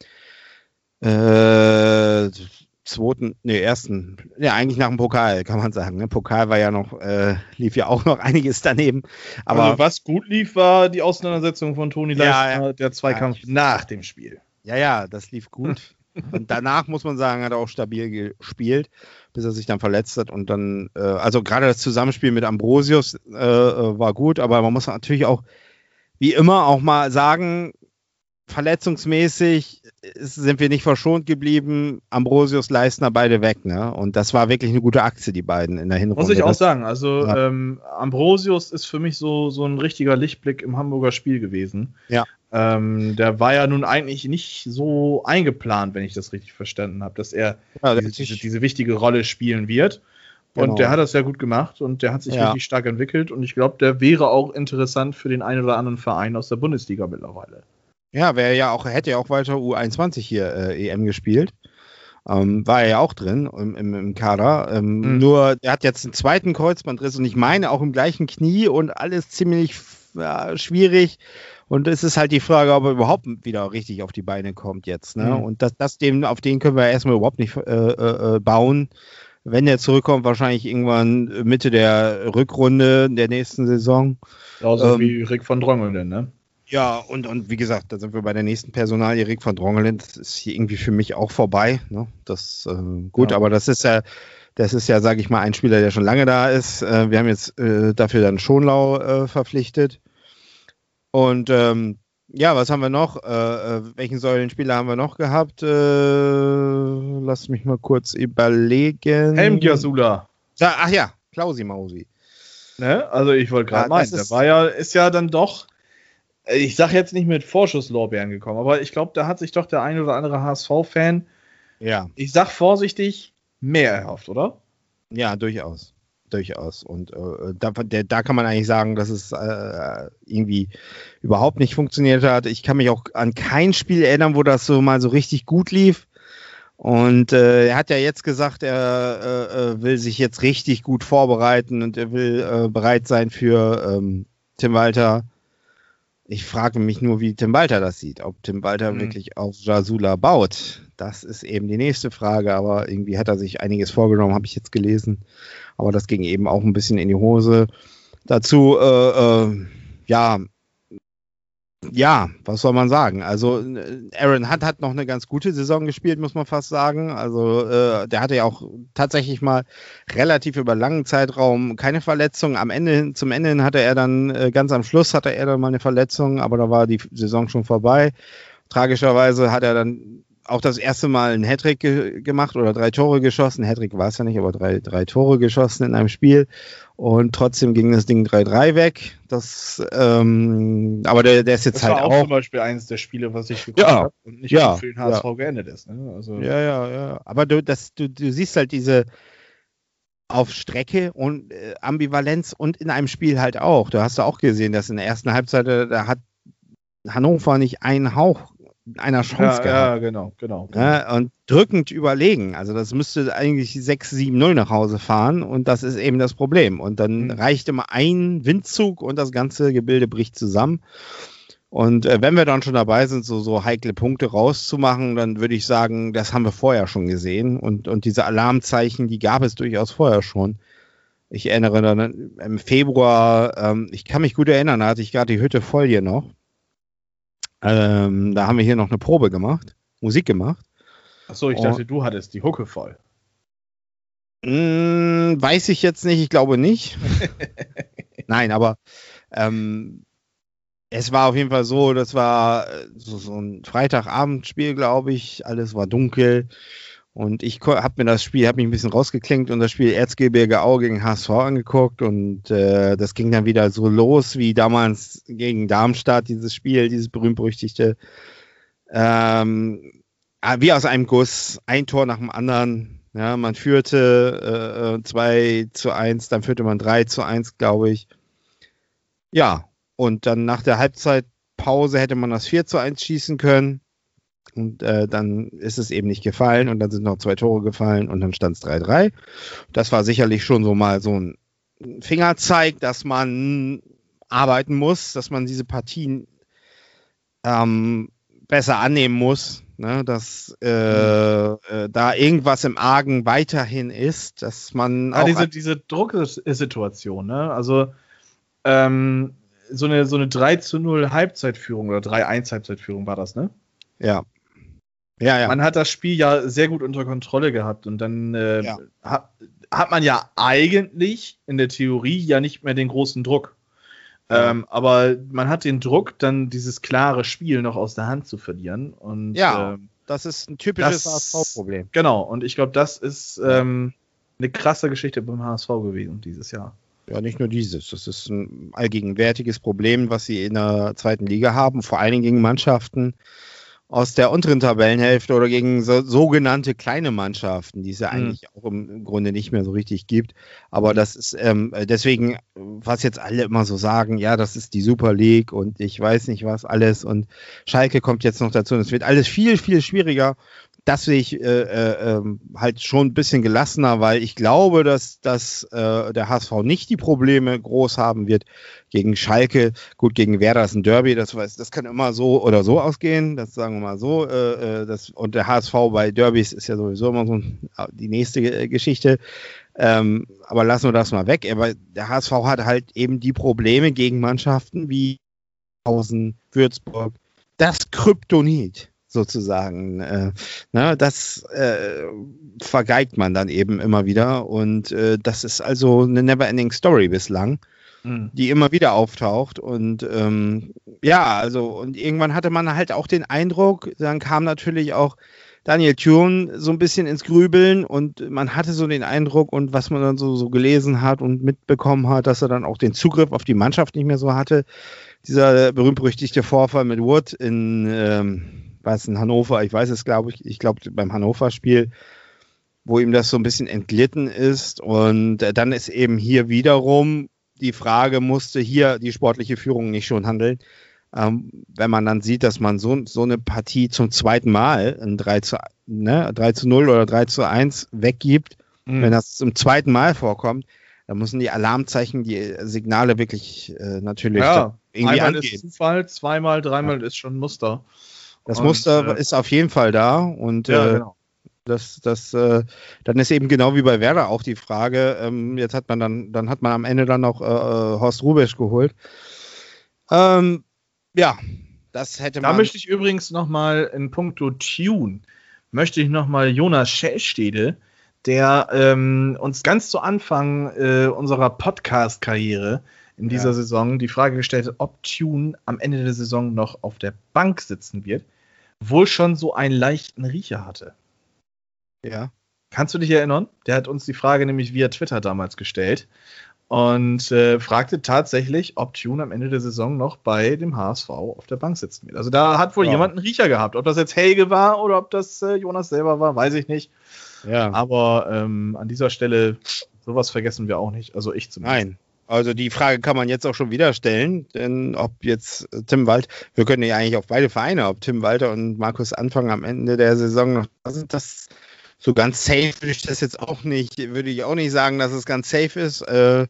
äh, zweiten, nee, ersten, ja, eigentlich nach dem Pokal, kann man sagen. Ne? Pokal war ja noch, äh, lief ja auch noch einiges daneben. Aber also was gut lief, war die Auseinandersetzung von Toni Ja, Leistner, ja. der Zweikampf Ja. nach dem Spiel. ja, ja, das lief gut. Und danach, muss man sagen, hat er auch stabil gespielt, bis er sich dann verletzt hat. Und dann, äh, also gerade das Zusammenspiel mit Ambrosius äh, äh, war gut, aber man muss natürlich auch, wie immer, auch mal sagen, verletzungsmäßig ist, sind wir nicht verschont geblieben. Ambrosius, Leistner, beide weg, ne? Und das war wirklich eine gute Aktie, die beiden in der Hinrunde. Muss ich auch Das- sagen. Also Ja. ähm, Ambrosius ist für mich so, so ein richtiger Lichtblick im Hamburger Spiel gewesen. Ja. Ähm, der war ja nun eigentlich nicht so eingeplant, wenn ich das richtig verstanden habe, dass er Ja, der diese, hat sich- diese, diese wichtige Rolle spielen wird. Und Genau. der hat das ja gut gemacht und der hat sich Ja. wirklich stark entwickelt. Und ich glaube, der wäre auch interessant für den einen oder anderen Verein aus der Bundesliga mittlerweile. Ja, wäre ja auch, hätte ja auch weiter U einundzwanzig hier äh, E M gespielt. Ähm, war er ja auch drin im, im, im Kader. Ähm, Mhm. Nur, er hat jetzt einen zweiten Kreuzbandriss und ich meine auch im gleichen Knie und alles ziemlich ja, schwierig. Und es ist halt die Frage, ob er überhaupt wieder richtig auf die Beine kommt jetzt. Ne? Mhm. Und das, das dem, auf den können wir erstmal überhaupt nicht äh, äh, bauen. Wenn er zurückkommt, wahrscheinlich irgendwann Mitte der Rückrunde der nächsten Saison. Genauso Ähm, wie Rick von Drongelen, ne? Ja, und, und wie gesagt, da sind wir bei der nächsten Personalie, Rick von Drongelen, das ist hier irgendwie für mich auch vorbei. Ne? Das äh, gut, Ja. aber das ist ja, das ist ja, sage ich mal, ein Spieler, der schon lange da ist. Äh, wir haben jetzt äh, dafür dann Schonlau äh, verpflichtet. Und ähm, ja, was haben wir noch? Äh, äh, welchen Säulenspieler haben wir noch gehabt? Äh, lass mich mal kurz überlegen. Helm Giasula. Ja, ach ja, Klausi Mausi. Ne? Also ich wollte gerade Ja, meinen, das ist- der war ja, ist ja dann doch, ich sag jetzt nicht mit Vorschusslorbeeren gekommen, aber ich glaube, da hat sich doch der ein oder andere H S V-Fan, Ja. ich sag vorsichtig, mehr erhofft, oder? Ja, durchaus. Durchaus. Und äh, da, der, da kann man eigentlich sagen, dass es äh, irgendwie überhaupt nicht funktioniert hat. Ich kann mich auch an kein Spiel erinnern, wo das so mal so richtig gut lief. Und äh, er hat ja jetzt gesagt, er äh, will sich jetzt richtig gut vorbereiten und er will äh, bereit sein für ähm, Tim Walter. Ich frage mich nur, wie Tim Walter das sieht. Ob Tim Walter Mhm. wirklich auf Jasula baut. Das ist eben die nächste Frage. Aber irgendwie hat er sich einiges vorgenommen, habe ich jetzt gelesen. Aber das ging eben auch ein bisschen in die Hose. Dazu, äh, äh, ja, ja, was soll man sagen? Also äh, Aaron Hunt hat noch eine ganz gute Saison gespielt, muss man fast sagen. Also äh, der hatte ja auch tatsächlich mal relativ über langen Zeitraum keine Verletzung. Am Ende, hin- zum Ende hin hatte er dann, äh, ganz am Schluss hatte er dann mal eine Verletzung, aber da war die Saison schon vorbei. Tragischerweise hat er dann auch das erste Mal einen Hattrick ge gemacht oder drei Tore geschossen. Hattrick war es ja nicht, aber drei, drei Tore geschossen in einem Spiel. Und trotzdem ging das Ding drei drei weg. Das, ähm, aber der, der ist jetzt Das halt war auch, auch. zum Beispiel eines der Spiele, was ich geguckt Ja, habe und nicht ja, gut für den H S V geendet ist. Ne? Also, Ja, ja, ja. Aber du, das, du, du siehst halt diese auf Strecke und äh, Ambivalenz und in einem Spiel halt auch. Du hast ja auch gesehen, dass in der ersten Halbzeit, äh, da hat Hannover nicht einen Hauch einer Chance ja, gehabt. ja, genau, genau. genau. Ja, und drückend überlegen. Also das müsste eigentlich sechs sieben null nach Hause fahren und das ist eben das Problem. Und dann Mhm. reicht immer ein Windzug und das ganze Gebilde bricht zusammen. Und äh, wenn wir dann schon dabei sind, so, so heikle Punkte rauszumachen, dann würde ich sagen, das haben wir vorher schon gesehen. Und, und diese Alarmzeichen, die gab es durchaus vorher schon. Ich erinnere dann im Februar, ähm, ich kann mich gut erinnern, da hatte ich gerade die Hütte voll hier noch. Ähm, da haben wir hier noch eine Probe gemacht, Musik gemacht. Achso, ich Oh. dachte, du hattest die Hucke voll. Hm, weiß ich jetzt nicht, ich glaube nicht. Nein, aber ähm, es war auf jeden Fall so, das war äh, so, so ein Freitagabendspiel, glaube ich. Alles war dunkel. Und ich habe mir das Spiel, habe mich ein bisschen rausgeklinkt und das Spiel Erzgebirge Aue gegen H S V angeguckt. Und äh, das ging dann wieder so los wie damals gegen Darmstadt, dieses Spiel, dieses berühmt-berüchtigte. Ähm, wie aus einem Guss, ein Tor nach dem anderen. Ja, man führte äh, zwei zu eins, dann führte man drei zu eins, glaube ich. Ja, und dann nach der Halbzeitpause hätte man das vier zu eins schießen können. Und äh, dann ist es eben nicht gefallen und dann sind noch zwei Tore gefallen und dann stand es drei drei. Das war sicherlich schon so mal so ein Fingerzeig, dass man arbeiten muss, dass man diese Partien ähm, besser annehmen muss, ne? Dass äh, äh, da irgendwas im Argen weiterhin ist, dass man Ah, auch diese, diese Drucksituation, ne? Also, ähm, so eine, so eine drei zu null Halbzeitführung oder drei eins Halbzeitführung war das, ne? ja. Ja, ja. Man hat das Spiel ja sehr gut unter Kontrolle gehabt und dann äh, Ja. hat, hat man ja eigentlich in der Theorie ja nicht mehr den großen Druck. Ja. Ähm, aber man hat den Druck, dann dieses klare Spiel noch aus der Hand zu verlieren. Und, Ja. ähm, Das ist ein typisches Das- H S V-Problem. genau, und ich glaube, das ist ähm, eine krasse Geschichte beim H S V gewesen dieses Jahr. Ja, nicht nur dieses. Das ist ein allgegenwärtiges Problem, was sie in der zweiten Liga haben, vor allen Dingen gegen Mannschaften aus der unteren Tabellenhälfte oder gegen so, sogenannte kleine Mannschaften, die es ja Mhm. eigentlich auch im, im Grunde nicht mehr so richtig gibt. Aber das ist ähm, deswegen, was jetzt alle immer so sagen, ja, das ist die Super League und ich weiß nicht was alles und Schalke kommt jetzt noch dazu und es wird alles viel, viel schwieriger. Das sehe ich äh, äh, ähm, halt schon ein bisschen gelassener, weil ich glaube, dass, dass äh, der H S V nicht die Probleme groß haben wird gegen Schalke. Gut, gegen Werder ist ein Derby, das, weiß, das kann immer so oder so ausgehen, das sagen wir mal so. Äh, das, und der H S V bei Derbys ist ja sowieso immer so ein, die nächste äh, Geschichte. Ähm, aber lassen wir das mal weg. Aber der H S V hat halt eben die Probleme gegen Mannschaften wie Hausen, Würzburg, das Kryptonit sozusagen. Äh, na, das äh, vergeigt man dann eben immer wieder und äh, das ist also eine never-ending Story bislang. Mhm. die immer wieder auftaucht. Und ähm, ja, also, und irgendwann hatte man halt auch den Eindruck, dann kam natürlich auch Daniel Thune so ein bisschen ins Grübeln und man hatte so den Eindruck und was man dann so, so gelesen hat und mitbekommen hat, dass er dann auch den Zugriff auf die Mannschaft nicht mehr so hatte. Dieser berühmt-berüchtigte Vorfall mit Wood in, ähm, was in Hannover, ich weiß es, glaube ich, ich glaube beim Hannover-Spiel, wo ihm das so ein bisschen entglitten ist. Und äh, dann ist eben hier wiederum die Frage, musste hier die sportliche Führung nicht schon handeln? Ähm, wenn man dann sieht, dass man so, so eine Partie zum zweiten Mal ein drei zu null oder drei zu eins weggibt, mhm. wenn das zum zweiten Mal vorkommt, dann müssen die Alarmzeichen, die Signale wirklich äh, natürlich ja, irgendwie einmal angehen. ist Zufall, zweimal, dreimal ja. ist schon ein Muster. Das und, Muster äh, ist auf jeden Fall da und ja, äh, genau. Das, das, äh, dann ist eben genau wie bei Werder auch die Frage, ähm, jetzt hat man dann, dann hat man am Ende dann noch äh, Horst Rubesch geholt. Ähm, ja, das hätte da man... Da möchte ich übrigens nochmal in puncto Tune, möchte ich nochmal Jonas Schellstede, der ähm, uns ganz zu Anfang äh, unserer Podcast-Karriere in dieser ja. Saison die Frage gestellt hat, ob Tune am Ende der Saison noch auf der Bank sitzen wird, wohl schon so einen leichten Riecher hatte. Ja. Kannst du dich erinnern? Der hat uns die Frage nämlich via Twitter damals gestellt und äh, fragte tatsächlich, ob Tune am Ende der Saison noch bei dem H S V auf der Bank sitzen wird. Also da hat wohl ja. jemand einen Riecher gehabt. Ob das jetzt Helge war oder ob das äh, Jonas selber war, weiß ich nicht. Ja. Aber ähm, an dieser Stelle, sowas vergessen wir auch nicht. Also ich zumindest. Nein. Also die Frage kann man jetzt auch schon wieder stellen, denn ob jetzt Tim Walter, wir können ja eigentlich auf beide Vereine, ob Tim Walter und Markus Anfang am Ende der Saison noch da sind, das so ganz safe würde ich das jetzt auch nicht, würde ich auch nicht sagen, dass es ganz safe ist. Äh,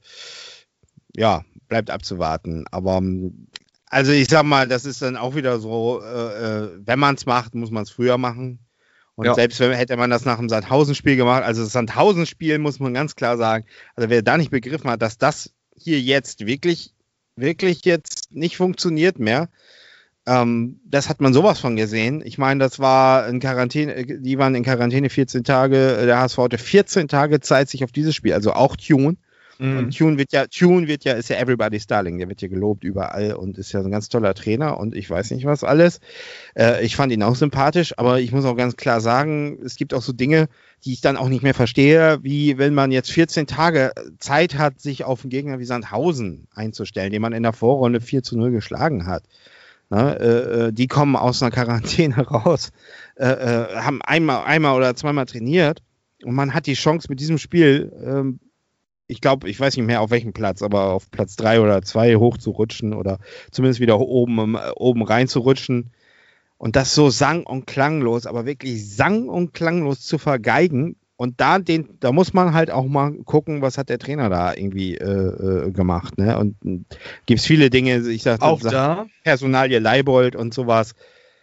ja, bleibt abzuwarten. Aber also ich sag mal, das ist dann auch wieder so, äh, wenn man es macht, muss man es früher machen. Und ja. selbst wenn hätte man das nach dem Sandhausen-Spiel gemacht, also das Sandhausen-Spiel muss man ganz klar sagen, also wer da nicht begriffen hat, dass das hier jetzt wirklich, wirklich jetzt nicht funktioniert mehr, Ähm, das hat man sowas von gesehen. Ich meine, das war in Quarantäne, die waren in Quarantäne vierzehn Tage, der H S V hatte vierzehn Tage Zeit, sich auf dieses Spiel, also auch Tune. Mhm. Und Tune wird ja, Tune wird ja, ist ja Everybody's Darling, der wird ja gelobt überall und ist ja ein ganz toller Trainer und ich weiß nicht was alles. Äh, ich fand ihn auch sympathisch, aber ich muss auch ganz klar sagen, es gibt auch so Dinge, die ich dann auch nicht mehr verstehe, wie wenn man jetzt vierzehn Tage Zeit hat, sich auf einen Gegner wie Sandhausen einzustellen, den man in der Vorrunde vier zu null geschlagen hat. Na, äh, die kommen aus einer Quarantäne raus, äh, äh, haben einmal, einmal oder zweimal trainiert und man hat die Chance mit diesem Spiel, ähm, ich glaube, ich weiß nicht mehr auf welchem Platz, aber auf Platz drei oder zwei hochzurutschen oder zumindest wieder oben, oben reinzurutschen und das so sang- und klanglos, aber wirklich sang- und klanglos zu vergeigen. Und da, den, da muss man halt auch mal gucken, was hat der Trainer da irgendwie äh, gemacht. Ne? Und äh, gibt es viele Dinge, ich sag, auch sag, da Personalie Leibold und sowas.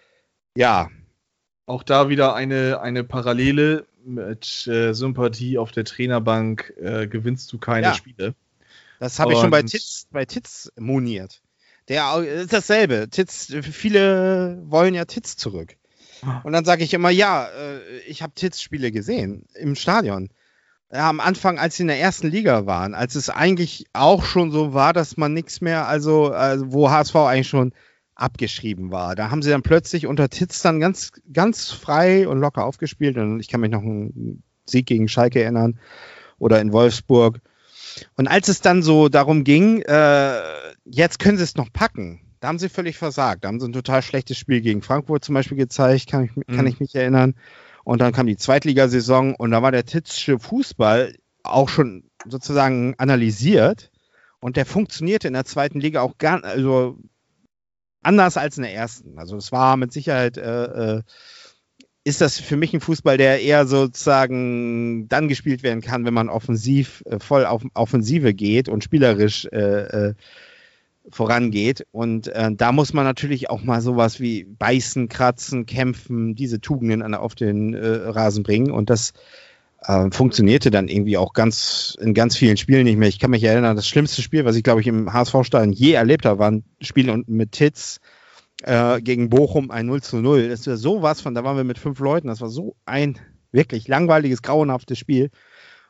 Ja. Auch da wieder eine, eine Parallele mit äh, Sympathie auf der Trainerbank äh, gewinnst du keine ja. Spiele. Das habe ich schon bei Titz, bei Titz moniert. Der ist dasselbe. Titz, viele wollen ja Titz zurück. Und dann sage ich immer, ja, äh, ich habe Titz-Spiele gesehen im Stadion. Ja, am Anfang, als sie in der ersten Liga waren, als es eigentlich auch schon so war, dass man nichts mehr, also, also wo H S V eigentlich schon abgeschrieben war. Da haben sie dann plötzlich unter Titz dann ganz, ganz frei und locker aufgespielt. Und ich kann mich noch einen Sieg gegen Schalke erinnern oder in Wolfsburg. Und als es dann so darum ging, äh, jetzt können sie es noch packen, da haben sie völlig versagt. Da haben sie ein total schlechtes Spiel gegen Frankfurt zum Beispiel gezeigt, kann ich, kann mhm. ich mich erinnern. Und dann kam die Zweitligasaison und da war der Titzsche Fußball auch schon sozusagen analysiert. Und der funktionierte in der zweiten Liga auch gar, also anders als in der ersten. Also es war mit Sicherheit, äh, äh, ist das für mich ein Fußball, der eher sozusagen dann gespielt werden kann, wenn man offensiv, äh, voll auf Offensive geht und spielerisch äh, äh, vorangeht. Und äh, da muss man natürlich auch mal sowas wie beißen, kratzen, kämpfen, diese Tugenden an, auf den äh, Rasen bringen. Und das äh, funktionierte dann irgendwie auch ganz in ganz vielen Spielen nicht mehr. Ich kann mich erinnern, das schlimmste Spiel, was ich glaube ich im H S V-Stadion je erlebt habe, war ein Spiel mit Titz äh, gegen Bochum, ein null zu null. Das war sowas von, da waren wir mit fünf Leuten, das war so ein wirklich langweiliges, grauenhaftes Spiel.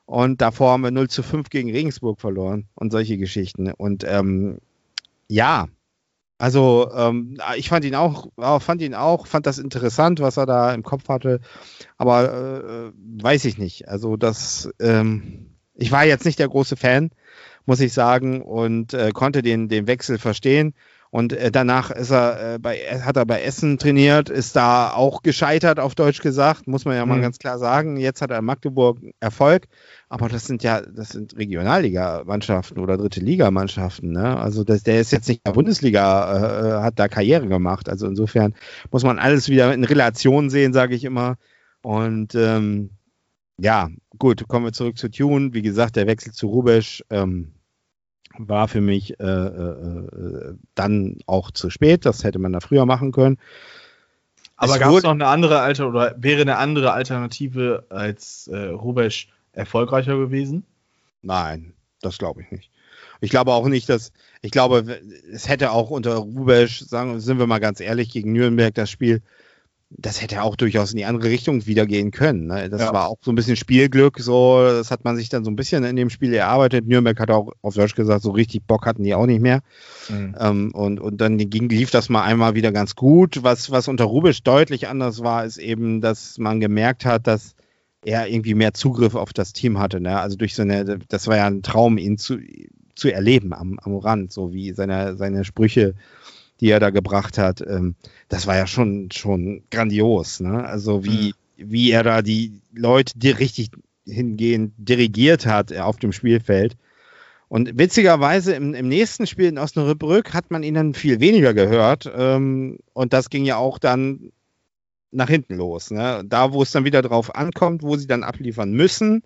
Und davor haben wir null zu fünf gegen Regensburg verloren und solche Geschichten. Und ähm, ja, also ähm, ich fand ihn auch, fand ihn auch, fand das interessant, was er da im Kopf hatte. Aber äh, weiß ich nicht. Also das, ähm, ich war jetzt nicht der große Fan, muss ich sagen, und äh, konnte den, den Wechsel verstehen. Und äh, danach ist er, äh, bei, hat er bei Essen trainiert, ist da auch gescheitert, auf Deutsch gesagt, muss man ja mal mhm. ganz klar sagen. Jetzt hat er in Magdeburg Erfolg, aber das sind ja, das sind Regionalliga-Mannschaften oder dritte Liga-Mannschaften. Ne? Also das, der ist jetzt nicht in der Bundesliga, äh, hat da Karriere gemacht. Also insofern muss man alles wieder in Relation sehen, sage ich immer. Und ähm, ja, gut, kommen wir zurück zu Tune. Wie gesagt, der Wechsel zu Hrubesch ähm, war für mich äh, äh, dann auch zu spät. Das hätte man da früher machen können. Aber gab es noch eine andere Alter oder wäre eine andere Alternative als äh, Hrubesch erfolgreicher gewesen? Nein, das glaube ich nicht. Ich glaube auch nicht, dass ich glaube, es hätte auch unter Hrubesch, sagen, sind wir mal ganz ehrlich, gegen Nürnberg das Spiel, das hätte auch durchaus in die andere Richtung wieder gehen können. Ne? Das ja. war auch so ein bisschen Spielglück, so, das hat man sich dann so ein bisschen in dem Spiel erarbeitet. Nürnberg hat auch auf Deutsch gesagt, so richtig Bock hatten die auch nicht mehr. Mhm. Ähm, und, und dann ging, lief das mal einmal wieder ganz gut. Was, was unter Hrubesch deutlich anders war, ist eben, dass man gemerkt hat, dass er irgendwie mehr Zugriff auf das Team hatte. Ne? Also durch so eine, das war ja ein Traum, ihn zu, zu erleben am, am Rand, so wie seine, seine Sprüche, die er da gebracht hat, ähm, das war ja schon, schon grandios, ne? Also wie, mhm. wie er da die Leute die richtig hingehend dirigiert hat äh, auf dem Spielfeld. Und witzigerweise im, im nächsten Spiel in Osnabrück hat man ihn dann viel weniger gehört. Ähm, und das ging ja auch dann nach hinten los. Ne? Da, wo es dann wieder drauf ankommt, wo sie dann abliefern müssen,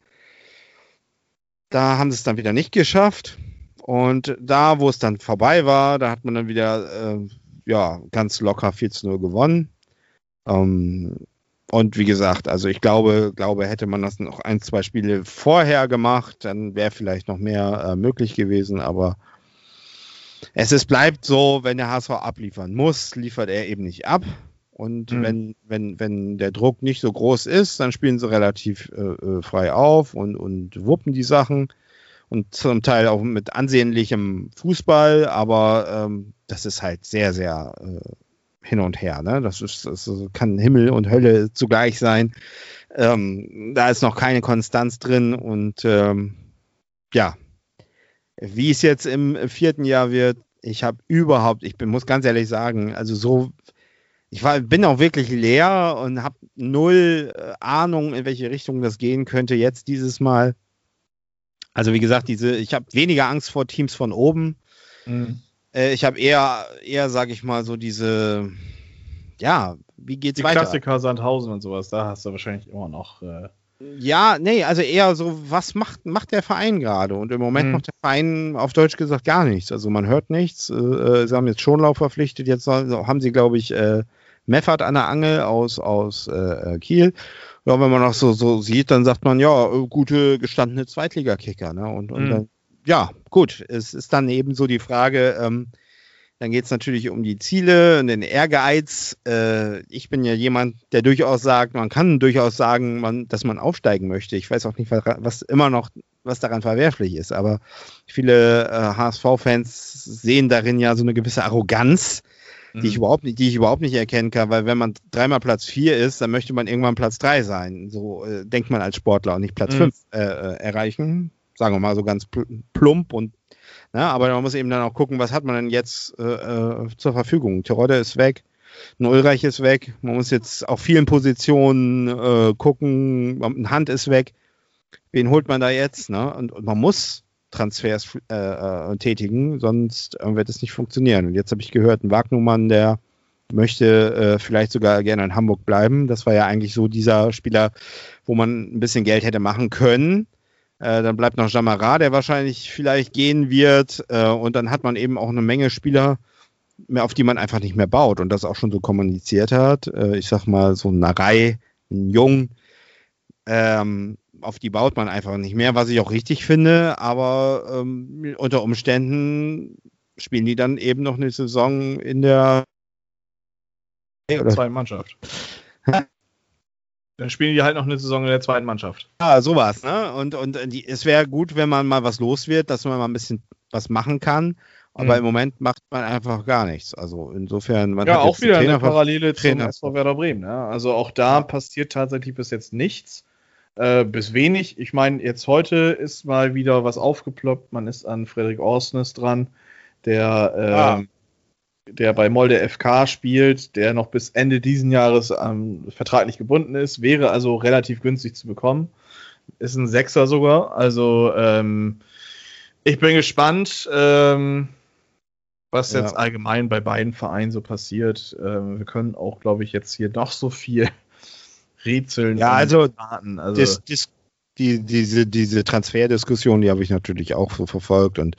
da haben sie es dann wieder nicht geschafft. Und da, wo es dann vorbei war, da hat man dann wieder äh, ja, ganz locker vier zu null gewonnen. Ähm, und wie gesagt, also ich glaube, glaube, hätte man das noch ein, zwei Spiele vorher gemacht, dann wäre vielleicht noch mehr äh, möglich gewesen. Aber es ist, bleibt so, wenn der H S V abliefern muss, liefert er eben nicht ab. Und mhm. wenn, wenn, wenn der Druck nicht so groß ist, dann spielen sie relativ äh, frei auf und, und wuppen die Sachen. Und zum Teil auch mit ansehnlichem Fußball, aber ähm, das ist halt sehr, sehr äh, hin und her. Ne? Das, ist, das kann Himmel und Hölle zugleich sein. Ähm, da ist noch keine Konstanz drin und ähm, ja, wie es jetzt im vierten Jahr wird, ich habe überhaupt, ich bin, muss ganz ehrlich sagen, also so, ich war, bin auch wirklich leer und habe null äh, Ahnung, in welche Richtung das gehen könnte jetzt dieses Mal. Also wie gesagt, diese, ich habe weniger Angst vor Teams von oben. Mhm. Äh, ich habe eher, eher, sage ich mal, so diese, ja, wie geht's die weiter? Die Klassiker Sandhausen und sowas, da hast du wahrscheinlich immer noch. Äh ja, nee, also eher so, was macht, macht der Verein gerade? Und im Moment mhm. macht der Verein auf Deutsch gesagt gar nichts. Also man hört nichts. Äh, sie haben jetzt Schonlauf verpflichtet, jetzt haben sie, glaube ich, äh, Meffert an der Angel aus, aus äh, Kiel. Ja, wenn man noch so, so sieht, dann sagt man, ja, gute, gestandene Zweitligakicker. Ne? Und, und mhm. dann, ja, gut, es ist dann eben so die Frage, ähm, dann geht es natürlich um die Ziele und den Ehrgeiz. Äh, ich bin ja jemand, der durchaus sagt, man kann durchaus sagen, man, dass man aufsteigen möchte. Ich weiß auch nicht, was, was immer noch, was daran verwerflich ist, aber viele äh, H S V-Fans sehen darin ja so eine gewisse Arroganz, die ich überhaupt nicht, die ich überhaupt nicht erkennen kann, weil wenn man dreimal Platz vier ist, dann möchte man irgendwann Platz drei sein. So äh, denkt man als Sportler und nicht Platz fünf mhm. äh, erreichen. Sagen wir mal so ganz plump und na, aber man muss eben dann auch gucken, was hat man denn jetzt äh, äh, zur Verfügung. Terodde ist weg, ein Ulreich ist weg, man muss jetzt auf vielen Positionen äh, gucken, ein Hand ist weg. Wen holt man da jetzt? Ne? Und, und man muss Transfers äh, äh, tätigen, sonst äh, wird es nicht funktionieren. Und jetzt habe ich gehört, ein Wagnumann, der möchte äh, vielleicht sogar gerne in Hamburg bleiben. Das war ja eigentlich so dieser Spieler, wo man ein bisschen Geld hätte machen können. Äh, dann bleibt noch Jamara, der wahrscheinlich vielleicht gehen wird. Äh, und dann hat man eben auch eine Menge Spieler, mehr, auf die man einfach nicht mehr baut und das auch schon so kommuniziert hat. Äh, ich sag mal, so ein Narei, ein Jung, ähm, auf die baut man einfach nicht mehr, was ich auch richtig finde, aber ähm, unter Umständen spielen die dann eben noch eine Saison in der zweiten Mannschaft. Dann spielen die halt noch eine Saison in der zweiten Mannschaft. Ja, sowas, ne? Und, und die, es wäre gut, wenn man mal was los wird, dass man mal ein bisschen was machen kann. Aber Mhm. im Moment macht man einfach gar nichts. Also insofern, man Ja, hat auch jetzt wieder die eine Trainer- Parallele zum Trainer- S V Werder Bremen. Ja? Also auch da passiert tatsächlich bis jetzt nichts. Äh, bis wenig. Ich meine, jetzt heute ist mal wieder was aufgeploppt. Man ist an Frederik Orsnes dran, der, äh, Ah. der bei Molde F K spielt, der noch bis Ende diesen Jahres ähm, vertraglich gebunden ist. Wäre also relativ günstig zu bekommen. Ist ein Sechser sogar. Also ähm, ich bin gespannt, ähm, was Ja. jetzt allgemein bei beiden Vereinen so passiert. Ähm, wir können auch, glaube ich, jetzt hier noch so viel rätseln. Ja, und also, raten. also Das, das, die, diese, diese Transferdiskussion, die habe ich natürlich auch so verfolgt und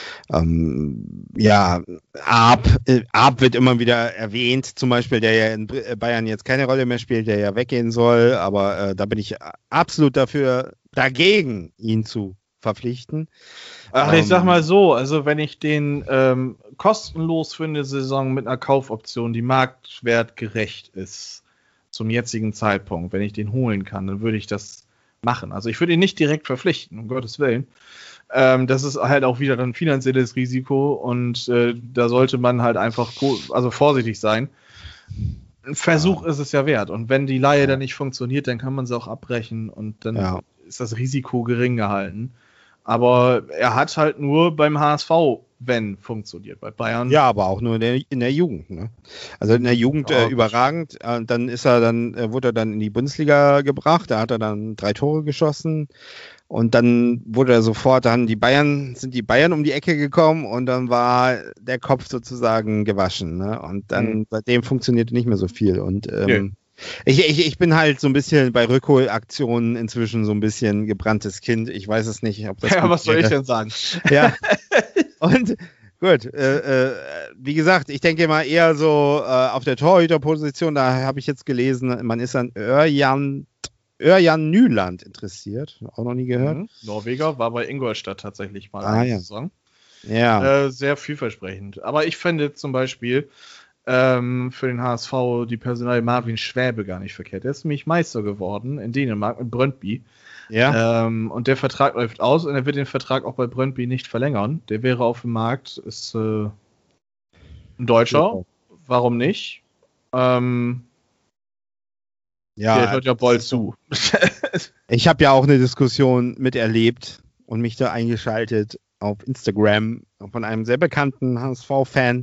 ähm, ja, Arp, äh, Arp wird immer wieder erwähnt, zum Beispiel, der ja in Br- Bayern jetzt keine Rolle mehr spielt, der ja weggehen soll, aber äh, da bin ich absolut dafür, dagegen, ihn zu verpflichten. Ach, ich sag Ähm, mal so, also wenn ich den ähm, kostenlos für eine Saison mit einer Kaufoption, die marktwertgerecht ist, zum jetzigen Zeitpunkt, wenn ich den holen kann, dann würde ich das machen. Also ich würde ihn nicht direkt verpflichten, um Gottes Willen. Ähm, das ist halt auch wieder ein finanzielles Risiko und äh, da sollte man halt einfach go- also vorsichtig sein. Ein Versuch ist es ja wert und wenn die Leihe dann nicht funktioniert, dann kann man sie auch abbrechen und dann Ja. ist das Risiko gering gehalten. Aber er hat halt nur beim H S V, wenn funktioniert. Bei Bayern. Ja, aber auch nur in der, in der Jugend. Ne? Also in der Jugend Ja, äh, überragend. Äh, dann ist er dann, äh, wurde er dann in die Bundesliga gebracht. Da hat er dann drei Tore geschossen. Und dann wurde er sofort, dann die Bayern, sind die Bayern um die Ecke gekommen und dann war der Kopf sozusagen gewaschen. Ne? Und dann Mhm. seitdem funktionierte nicht mehr so viel. Und ähm, Nee. ich, ich, ich bin halt so ein bisschen bei Rückholaktionen inzwischen so ein bisschen gebranntes Kind. Ich weiß es nicht, ob das. Ja, gut was soll ich wäre. denn sagen? Ja. Und gut, äh, äh, wie gesagt, ich denke mal eher so äh, auf der Torhüterposition, da habe ich jetzt gelesen, man ist an Örjan, Örjan Nyland interessiert. Auch noch nie gehört. Mhm. Norweger war bei Ingolstadt tatsächlich mal Ah, eine ja. Saison. Ja. Äh, sehr vielversprechend. Aber ich fände zum Beispiel ähm, für den H S V die Personalie Marvin Schwäbe gar nicht verkehrt. Der ist nämlich Meister geworden in Dänemark mit Brøndby. ja. Ähm, und der Vertrag läuft aus und er wird den Vertrag auch bei Brøndby nicht verlängern. Der wäre auf dem Markt, ist äh, ein Deutscher. Warum nicht? Ähm, ja. der hört ja bald zu. Ich habe ja auch eine Diskussion miterlebt und mich da eingeschaltet auf Instagram von einem sehr bekannten H S V-Fan,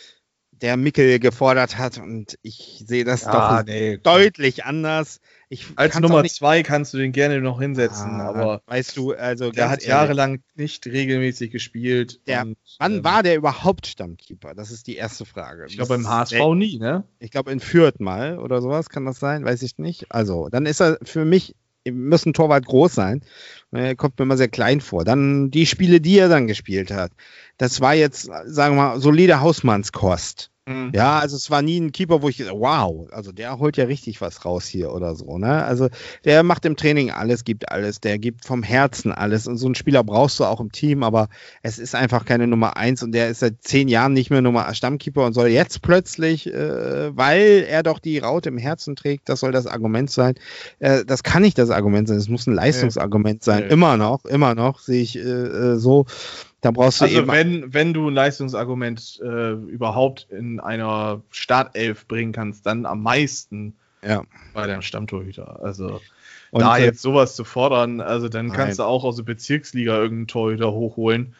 der Mickel gefordert hat und ich sehe das doch nee. deutlich anders. Ich Als kann's auch Nummer nicht- zwei kannst du den gerne noch hinsetzen, Ah, aber weißt du, also der ganz hat ehrlich, jahrelang nicht regelmäßig gespielt. Der- und, wann ähm, war der überhaupt Stammkeeper? Das ist die erste Frage. Ich glaube beim Das- H S V nie, ne? Ich glaube in Fürth mal oder sowas kann das sein, weiß ich nicht. Also, dann ist er für mich, muss ein Torwart groß sein. Er kommt mir immer sehr klein vor. Dann die Spiele, die er dann gespielt hat. Das war jetzt, sagen wir mal, solide Hausmannskost. Ja, also es war nie ein Keeper, wo ich gesagt, wow, also der holt ja richtig was raus hier oder so, ne? Also der macht im Training alles, gibt alles, der gibt vom Herzen alles und so einen Spieler brauchst du auch im Team, aber es ist einfach keine Nummer eins und der ist seit zehn Jahren nicht mehr Nummer Stammkeeper und soll jetzt plötzlich, äh, weil er doch die Raute im Herzen trägt, das soll das Argument sein. Äh, das kann nicht das Argument sein, es muss ein Leistungsargument sein, Nee. immer noch, immer noch, sehe ich äh, äh, so. Da brauchst du Also eben wenn, wenn du ein Leistungsargument äh, überhaupt in einer Startelf bringen kannst, dann am meisten ja. bei deinem Stammtorhüter. Also Und, da äh, jetzt sowas zu fordern, also dann Nein. kannst du auch aus der Bezirksliga irgendeinen Torhüter hochholen.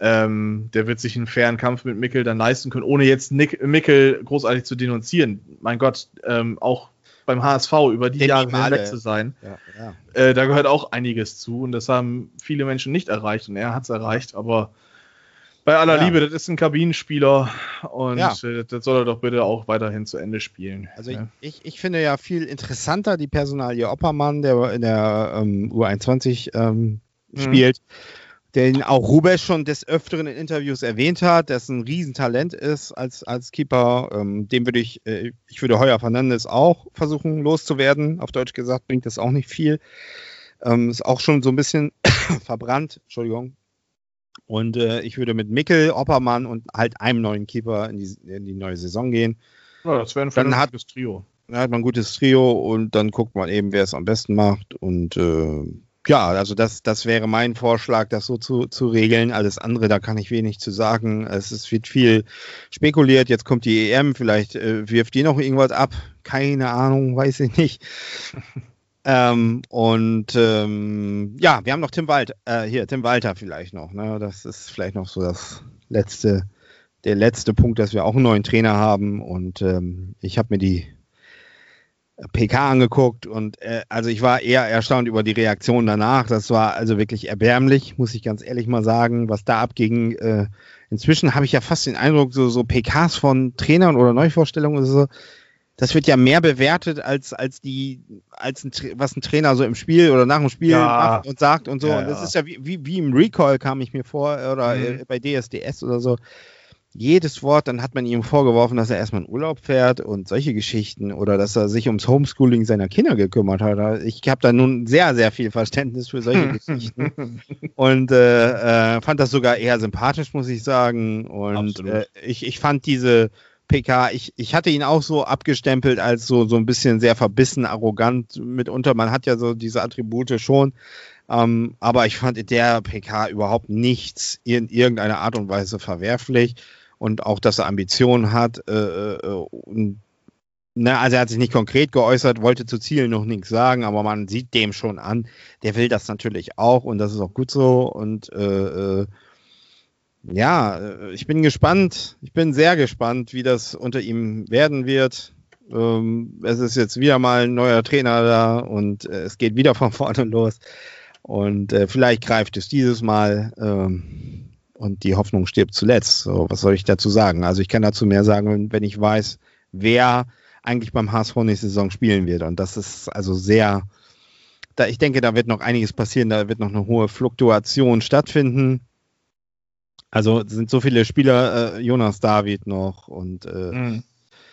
Ähm, der wird sich einen fairen Kampf mit Mickel dann leisten können, ohne jetzt Nick, Mickel großartig zu denunzieren. Mein Gott, ähm, auch beim H S V über die Den Jahre lieben alle. hinweg zu sein, ja, ja. äh, da gehört auch einiges zu und das haben viele Menschen nicht erreicht und er hat es erreicht, aber bei aller Ja. Liebe, das ist ein Kabinenspieler und Ja. äh, das soll er doch bitte auch weiterhin zu Ende spielen. Also Ja. ich, ich, ich finde ja viel interessanter die Personalie Oppermann, der in der ähm, U einundzwanzig ähm, Mhm. spielt, den auch Rubesch schon des Öfteren in Interviews erwähnt hat, der ein Riesentalent ist als, als Keeper. Ähm, dem würde ich, äh, ich würde Heuer Fernandes auch versuchen loszuwerden. Auf Deutsch gesagt bringt das auch nicht viel. Ähm, ist auch schon so ein bisschen verbrannt, Entschuldigung. Und äh, ich würde mit Mickel, Oppermann und halt einem neuen Keeper in die, in die neue Saison gehen. Ja, das wäre ein Dann hat- vernünftiges Trio. dann hat man ein gutes Trio und dann guckt man eben, wer es am besten macht. Und äh, ja, also das, das wäre mein Vorschlag, das so zu, zu regeln. Alles andere, da kann ich wenig zu sagen. Es, es wird viel spekuliert. Jetzt kommt die E M, vielleicht äh, wirft die noch irgendwas ab. Keine Ahnung, weiß ich nicht. ähm, und ähm, ja, wir haben noch Tim Walter, äh, hier, Tim Walter vielleicht noch. Ne? Das ist vielleicht noch so das letzte, der letzte Punkt, dass wir auch einen neuen Trainer haben. Und ähm, ich habe mir die P K angeguckt und äh, also ich war eher erstaunt über die Reaktion danach. Das war also wirklich erbärmlich, muss ich ganz ehrlich mal sagen, was da abging. Äh, inzwischen habe ich ja fast den Eindruck, so, so P Ks von Trainern oder Neuvorstellungen oder so, das wird ja mehr bewertet als, als die, als ein, was ein Trainer so im Spiel oder nach dem Spiel Ja. macht und sagt und so. Ja, und das ja. ist ja wie, wie, wie im Recall, kam ich mir vor, oder Mhm. äh, bei D S D S oder so. Jedes Wort, dann hat man ihm vorgeworfen, dass er erstmal in Urlaub fährt und solche Geschichten oder dass er sich ums Homeschooling seiner Kinder gekümmert hat. Ich habe da nun sehr, sehr viel Verständnis für solche Geschichten und äh, äh, fand das sogar eher sympathisch, muss ich sagen. Und Absolut. äh, ich, ich fand diese P K, ich, ich hatte ihn auch so abgestempelt als so, so ein bisschen sehr verbissen, arrogant mitunter. Man hat ja so diese Attribute schon. Ähm, aber ich fand in der P K überhaupt nichts in irgendeiner Art und Weise verwerflich. Und auch, dass er Ambitionen hat. Äh, äh, und, na, also er hat sich nicht konkret geäußert, wollte zu Zielen noch nichts sagen, aber man sieht dem schon an, der will das natürlich auch und das ist auch gut so. Und äh, äh, ja, äh, ich bin gespannt, ich bin sehr gespannt, wie das unter ihm werden wird. Ähm, es ist jetzt wieder mal ein neuer Trainer da und äh, es geht wieder von vorne los. Und äh, vielleicht greift es dieses Mal ähm, und die Hoffnung stirbt zuletzt. So, was soll ich dazu sagen? Also ich kann dazu mehr sagen, wenn, wenn ich weiß, wer eigentlich beim H S V nächste Saison spielen wird. Und das ist also sehr, da, ich denke, da wird noch einiges passieren, da wird noch eine hohe Fluktuation stattfinden. Also es sind so viele Spieler, äh, Jonas David noch und äh, Mhm.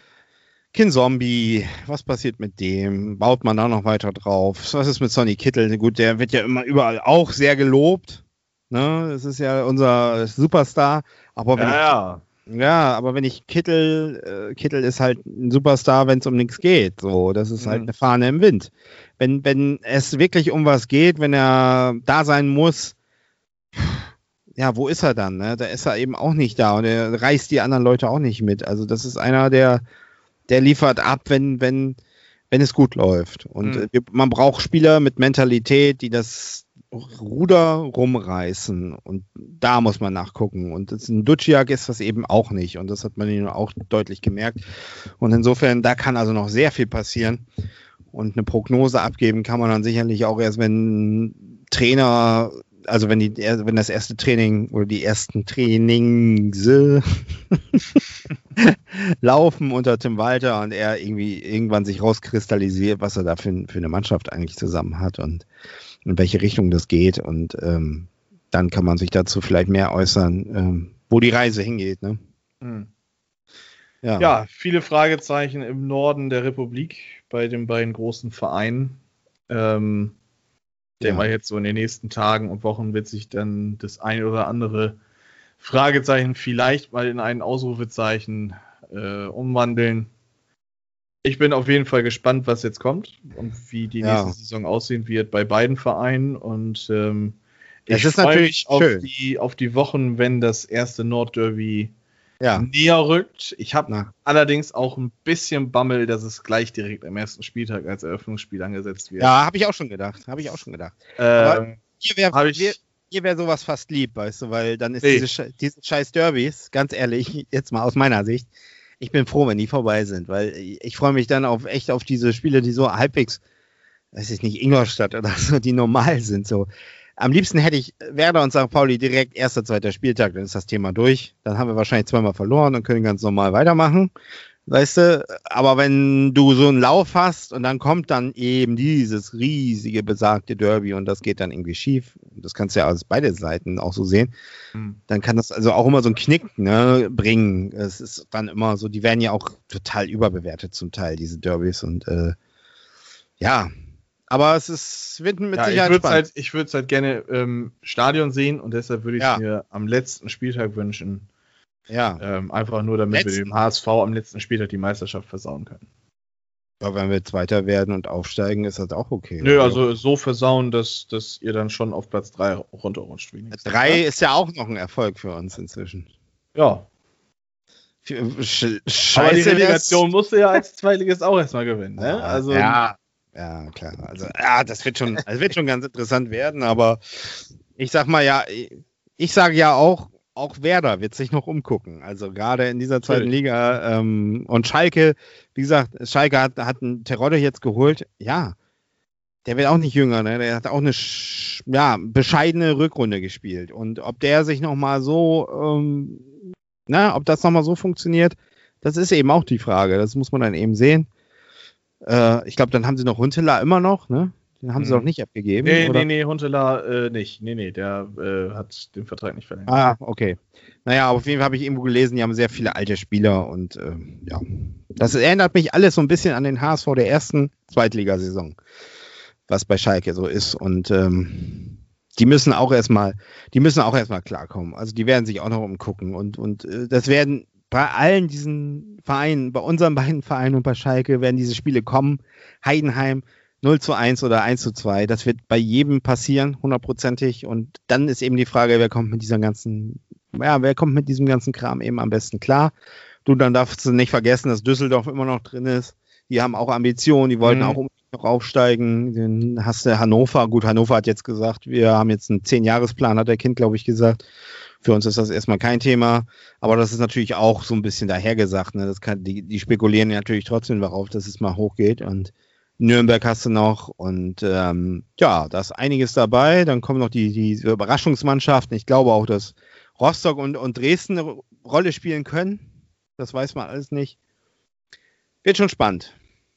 Kinzombie, was passiert mit dem? Baut man da noch weiter drauf? Was ist mit Sonny Kittel? Gut, der wird ja immer überall auch sehr gelobt. Ne? Das ist ja unser Superstar. Aber wenn Ja, ja. ich, ja, aber wenn ich Kittel, äh, Kittel ist halt ein Superstar, wenn es um nichts geht. So, das ist halt Mhm. eine Fahne im Wind. Wenn, wenn es wirklich um was geht, wenn er da sein muss, ja, wo ist er dann? Ne? Da ist er eben auch nicht da und er reißt die anderen Leute auch nicht mit. Also das ist einer, der der liefert ab, wenn, wenn, wenn es gut läuft. Und Mhm. äh, man braucht Spieler mit Mentalität, die das Ruder rumreißen. Und da muss man nachgucken. Und das, ein Duciak ist das eben auch nicht. Und das hat man ihnen auch deutlich gemerkt. Und insofern, da kann also noch sehr viel passieren. Und eine Prognose abgeben kann man dann sicherlich auch erst, wenn ein Trainer, also wenn die, wenn das erste Training oder die ersten Trainings laufen unter Tim Walter und er irgendwie irgendwann sich rauskristallisiert, was er da für, für eine Mannschaft eigentlich zusammen hat und in welche Richtung das geht. Und ähm, dann kann man sich dazu vielleicht mehr äußern, ähm, wo die Reise hingeht. Ne? Mhm. Ja. Ja, viele Fragezeichen im Norden der Republik bei den beiden großen Vereinen. Ähm, ich denke Ja. mal, jetzt so in den nächsten Tagen und Wochen wird sich dann das ein oder andere Fragezeichen vielleicht mal in ein Ausrufezeichen äh, umwandeln. Ich bin auf jeden Fall gespannt, was jetzt kommt und wie die Ja. nächste Saison aussehen wird bei beiden Vereinen. Und ähm, Es ich ist freue natürlich mich auf schön. die, auf die Wochen, wenn das erste Nordderby Ja. näher rückt. Ich habe Na. allerdings auch ein bisschen Bammel, dass es gleich direkt am ersten Spieltag als Eröffnungsspiel angesetzt wird. Ja, habe ich auch schon gedacht. Habe ich auch schon gedacht. ähm, Hier wäre Hab ich- mir, mir wär sowas fast lieb, weißt du, weil dann ist Nee. diese, Sche- diese scheiß Derbys, ganz ehrlich, jetzt mal aus meiner Sicht, ich bin froh, wenn die vorbei sind, weil ich freue mich dann auf echt auf diese Spiele, die so halbwegs, weiß ich nicht, Ingolstadt oder so, die normal sind. So. Am liebsten hätte ich Werder und Sankt Pauli direkt erster, zweiter Spieltag, dann ist das Thema durch. Dann haben wir wahrscheinlich zweimal verloren und können ganz normal weitermachen. Weißt du, aber wenn du so einen Lauf hast und dann kommt dann eben dieses riesige besagte Derby und das geht dann irgendwie schief, das kannst du ja aus beide Seiten auch so sehen, hm. dann kann das also auch immer so einen Knick ne, bringen. Es ist dann immer so, die werden ja auch total überbewertet zum Teil, diese Derbys und äh, ja, aber es ist, wird mit ja, ich Sicherheit würde spannend. halt, ich würd's halt gerne im Stadion sehen und deshalb würde ich Ja. mir am letzten Spieltag wünschen. Ja, Ähm, einfach nur, damit Letzten? wir dem H S V am letzten Spieltag die Meisterschaft versauen können. Ja, wenn wir Zweiter werden und aufsteigen, ist das auch okay. Nö, also so versauen, dass, dass ihr dann schon auf Platz drei runterrutscht. wenigstens. Drei Ja? ist ja auch noch ein Erfolg für uns inzwischen. Ja. Sch Scheiße, Aber die wär's- Relegation musst du ja als Zweitliges auch erstmal gewinnen. Ne? Also, ja, ja, klar. Also, ja, das wird schon, das wird schon ganz interessant werden, aber ich sag mal ja, ich sage ja auch, auch Werder wird sich noch umgucken. Also gerade in dieser zweiten Natürlich. Liga ähm, und Schalke, wie gesagt, Schalke hat, hat einen Terodde jetzt geholt. Ja, der wird auch nicht jünger, ne? Der hat auch eine sch- ja, bescheidene Rückrunde gespielt. Und ob der sich nochmal so, ähm, na, ob das nochmal so funktioniert, das ist eben auch die Frage. Das muss man dann eben sehen. Äh, ich glaube, dann haben sie noch Huntelaar immer noch, ne? Den haben sie Mhm. doch nicht abgegeben. nee, oder? nee, nee, Huntelaar äh, nicht. Nee, nee, der äh, hat den Vertrag nicht verlängert. Ah, okay. Naja, auf jeden Fall habe ich irgendwo gelesen, die haben sehr viele alte Spieler und ähm, ja. Das erinnert mich alles so ein bisschen an den H S V der ersten Zweitligasaison, was bei Schalke so ist. Und ähm, die müssen auch erstmal, die müssen auch erstmal klarkommen. Also die werden sich auch noch umgucken. Und, und äh, das werden bei allen diesen Vereinen, bei unseren beiden Vereinen und bei Schalke werden diese Spiele kommen. Heidenheim null zu eins oder eins zu zwei, das wird bei jedem passieren, hundertprozentig. Und dann ist eben die Frage, wer kommt mit dieser ganzen, ja, wer kommt mit diesem ganzen Kram eben am besten klar? Du, dann darfst du nicht vergessen, dass Düsseldorf immer noch drin ist. Die haben auch Ambitionen, die wollten Mhm. auch unbedingt noch aufsteigen. Dann hast du Hannover. Gut, Hannover hat jetzt gesagt, wir haben jetzt einen Zehn-Jahres-Plan, hat der Kind, glaube ich, gesagt. Für uns ist das erstmal kein Thema. Aber das ist natürlich auch so ein bisschen dahergesagt. Ne? Das kann, die, die spekulieren natürlich trotzdem darauf, dass es mal hochgeht. Und Nürnberg hast du noch. Und ähm, ja, da ist einiges dabei. Dann kommen noch die, die Überraschungsmannschaften. Ich glaube auch, dass Rostock und, und Dresden eine Rolle spielen können. Das weiß man alles nicht. Wird schon spannend.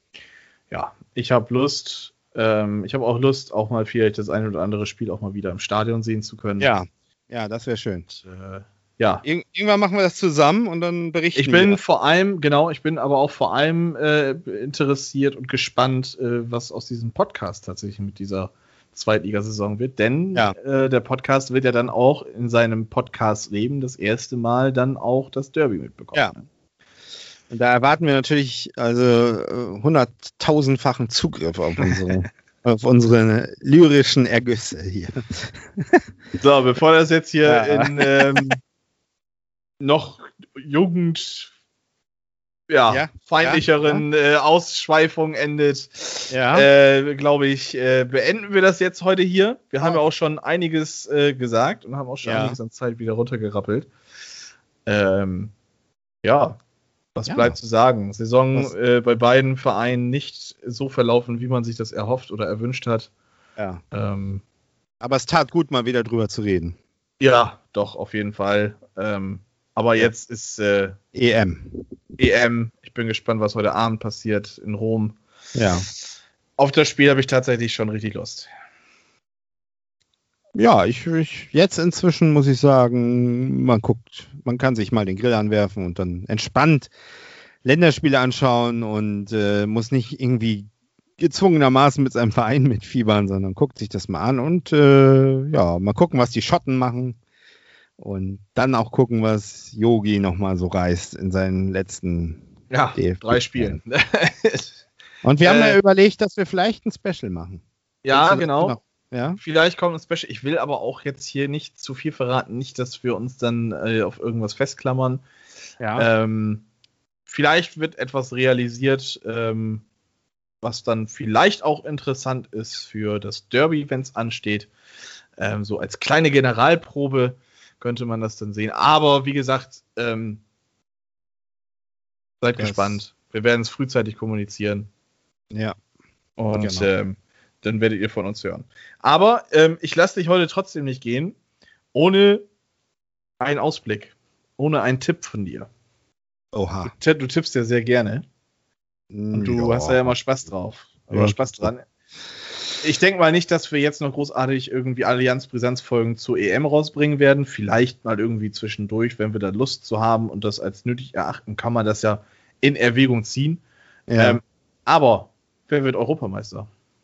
Ja, ich habe Lust. Ähm, ich habe auch Lust, auch mal vielleicht das ein oder andere Spiel auch mal wieder im Stadion sehen zu können. Ja, ja, das wäre schön. Und, äh, ja. Ir irgendwann machen wir das zusammen und dann berichten Ich bin wir. vor allem, genau, ich bin aber auch vor allem äh, interessiert und gespannt, äh, was aus diesem Podcast tatsächlich mit dieser Zweitligasaison wird. Denn Ja. äh, der Podcast wird ja dann auch in seinem Podcast-Leben das erste Mal dann auch das Derby mitbekommen. Ja. Und da erwarten wir natürlich also äh, hunderttausendfachen Zugriff auf unsere, auf unsere lyrischen Ergüsse hier. So, bevor das jetzt hier Ja. in ähm, noch Jugend ja, Ja, feindlicheren Äh, Ausschweifungen endet, Ja. äh, glaube ich, äh, beenden wir das jetzt heute hier. Wir haben ja auch schon einiges äh, gesagt und haben auch schon Ja. einiges an Zeit wieder runtergerappelt. Ähm, ja, was Ja. bleibt zu sagen? Saison Was- äh, bei beiden Vereinen nicht so verlaufen, wie man sich das erhofft oder erwünscht hat. ja. Ähm, Aber es tat gut, mal wieder drüber zu reden. Ja, doch, auf jeden Fall. Ähm, aber Ja. jetzt ist äh, E M. E M. Ich bin gespannt, was heute Abend passiert in Rom. Ja. Auf das Spiel habe ich tatsächlich schon richtig Lust. Ja, ich, ich jetzt inzwischen muss ich sagen, man guckt, man kann sich mal den Grill anwerfen und dann entspannt Länderspiele anschauen und äh, muss nicht irgendwie gezwungenermaßen mit seinem Verein mitfiebern, sondern guckt sich das mal an und äh, ja, mal gucken, was die Schotten machen und dann auch gucken, was Yogi nochmal so reißt in seinen letzten Ja, D F B drei Spielen. Und wir haben Äh, ja überlegt, dass wir vielleicht ein Special machen. ja, Willst du das genau. noch? Ja, Vielleicht kommt ein Special. Ich will aber auch jetzt hier nicht zu viel verraten. Nicht, dass wir uns dann äh, auf irgendwas festklammern. ja. Ähm, vielleicht wird etwas realisiert, ähm, was dann vielleicht auch interessant ist für das Derby, wenn es ansteht. Ähm, so als kleine Generalprobe könnte man das dann sehen. Aber wie gesagt, ähm, seid Das- gespannt. Wir werden es frühzeitig kommunizieren. ja. Und Genau. ähm, dann werdet ihr von uns hören. Aber ähm, ich lasse dich heute trotzdem nicht gehen, ohne einen Ausblick, ohne einen Tipp von dir. Oha. Du du tippst ja sehr gerne. Und du hast da ja immer Spaß drauf. Oder Ja. Spaß dran. Ich denke mal nicht, dass wir jetzt noch großartig irgendwie Allianz-Brisanz-Folgen zur E M rausbringen werden. Vielleicht mal irgendwie zwischendurch, wenn wir da Lust zu haben und das als nötig erachten, kann man das ja in Erwägung ziehen. Ja. Ähm, aber wer wird Europameister?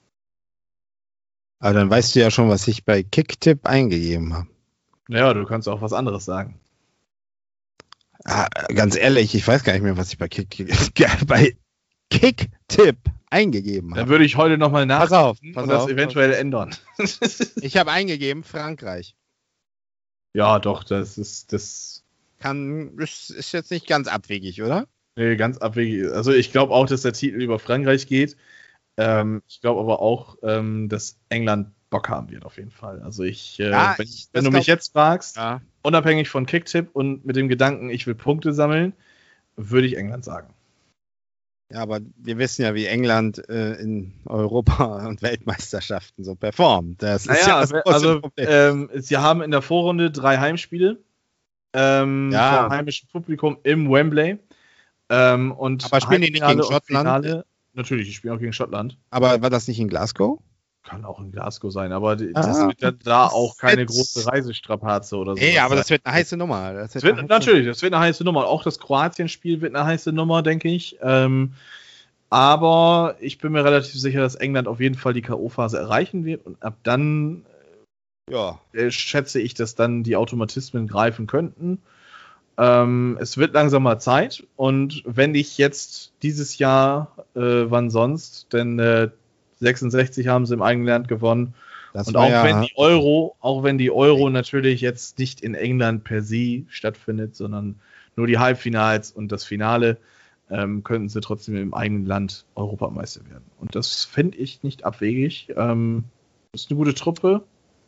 Aber dann weißt du ja schon, was ich bei Kicktipp eingegeben habe. Naja, du kannst auch was anderes sagen. Ah, ganz ehrlich, ich weiß gar nicht mehr, was ich bei Kick bei Kicktipp eingegeben Dann habe. würde ich heute nochmal nach Pass auf, pass und das auf. eventuell ändern. Ich habe eingegeben Frankreich. Ja, doch, das ist das. Kann, ist, ist jetzt nicht ganz abwegig, oder? Nee, ganz abwegig. Also ich glaube auch, dass der Titel über Frankreich geht. Ähm, ich glaube aber auch, ähm, dass England Bock haben wird auf jeden Fall. Also ich, äh, Ja, wenn, ich- wenn das du mich glaub- jetzt fragst, Ja. unabhängig von Kicktipp und mit dem Gedanken, ich will Punkte sammeln, würde ich England sagen. Ja, aber wir wissen ja, wie England äh, in Europa- und Weltmeisterschaften so performt. Das ist Naja, ja das große also Problem. ähm, sie haben in der Vorrunde drei Heimspiele ähm, Ja. vor heimischem Publikum im Wembley. Ähm, und Aber spielen die nicht Halbfinale gegen und Schottland? Finale, natürlich, die spielen auch gegen Schottland. Aber war das nicht in Glasgow? Kann auch in Glasgow sein, aber die- Ah, das wird ja da das auch keine wird- große Reisestrapaze oder so. Nee, aber das wird eine heiße Nummer. Das Das wird wird, eine heiße- natürlich, das wird eine heiße Nummer. Auch das Kroatien-Spiel wird eine heiße Nummer, denke ich. Ähm, aber ich bin mir relativ sicher, dass England auf jeden Fall die K O-Phase erreichen wird. Und ab dann Ja. äh, schätze ich, dass dann die Automatismen greifen könnten. Ähm, es wird langsam mal Zeit. Und wenn ich jetzt dieses Jahr, äh, wann sonst, denn äh, sechsundsechzig haben sie im eigenen Land gewonnen. Das Und war auch ja, wenn die Euro, auch wenn die Euro natürlich jetzt nicht in England per se stattfindet, sondern nur die Halbfinals und das Finale, ähm, könnten sie trotzdem im eigenen Land Europameister werden. Und das finde ich nicht abwegig. Ähm, ist eine gute Truppe.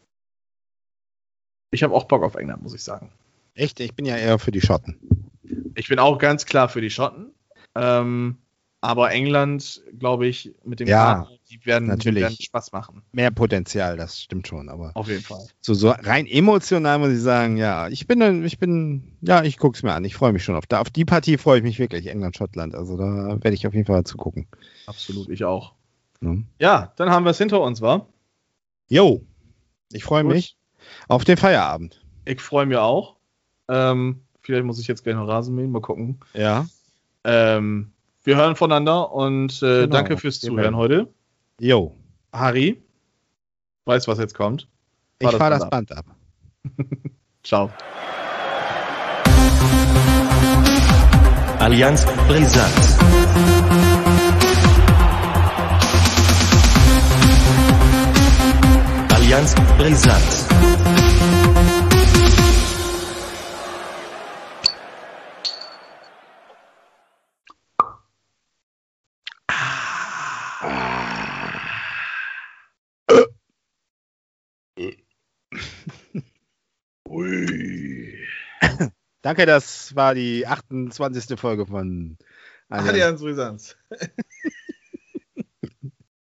Ich habe auch Bock auf England, muss ich sagen. echt, ich bin ja eher für die Schotten. Ich bin auch ganz klar für die Schotten. Ähm, aber England, glaube ich, mit dem Ja, Kader, die werden, die natürlich. werden Spaß machen. Mehr Potenzial, das stimmt schon, aber Auf jeden Fall. so, so rein emotional muss ich sagen, ja, ich bin, ich bin, ja, ich gucke es mir an. Ich freue mich schon auf, da, auf die Partie freue ich mich wirklich, England-Schottland. Also da werde ich auf jeden Fall zugucken. Absolut, ich auch. Ne? Ja, dann haben wir es hinter uns, wa? Jo, ich freue Gut. mich auf den Feierabend. Ich freue mich auch. Ähm, vielleicht muss ich jetzt gleich noch Rasen mähen, mal gucken. Ja, Ähm, wir hören voneinander und äh, Genau. danke fürs Wir Zuhören melden. heute. jo, Harry, weiß, was jetzt kommt. ich Fahr das fahre Band das ab. Band ab. Ciao. Allianz Brisant. Allianz Brisant. Danke, das war die achtundzwanzigste Folge von Allianz. Allianz Brisanz.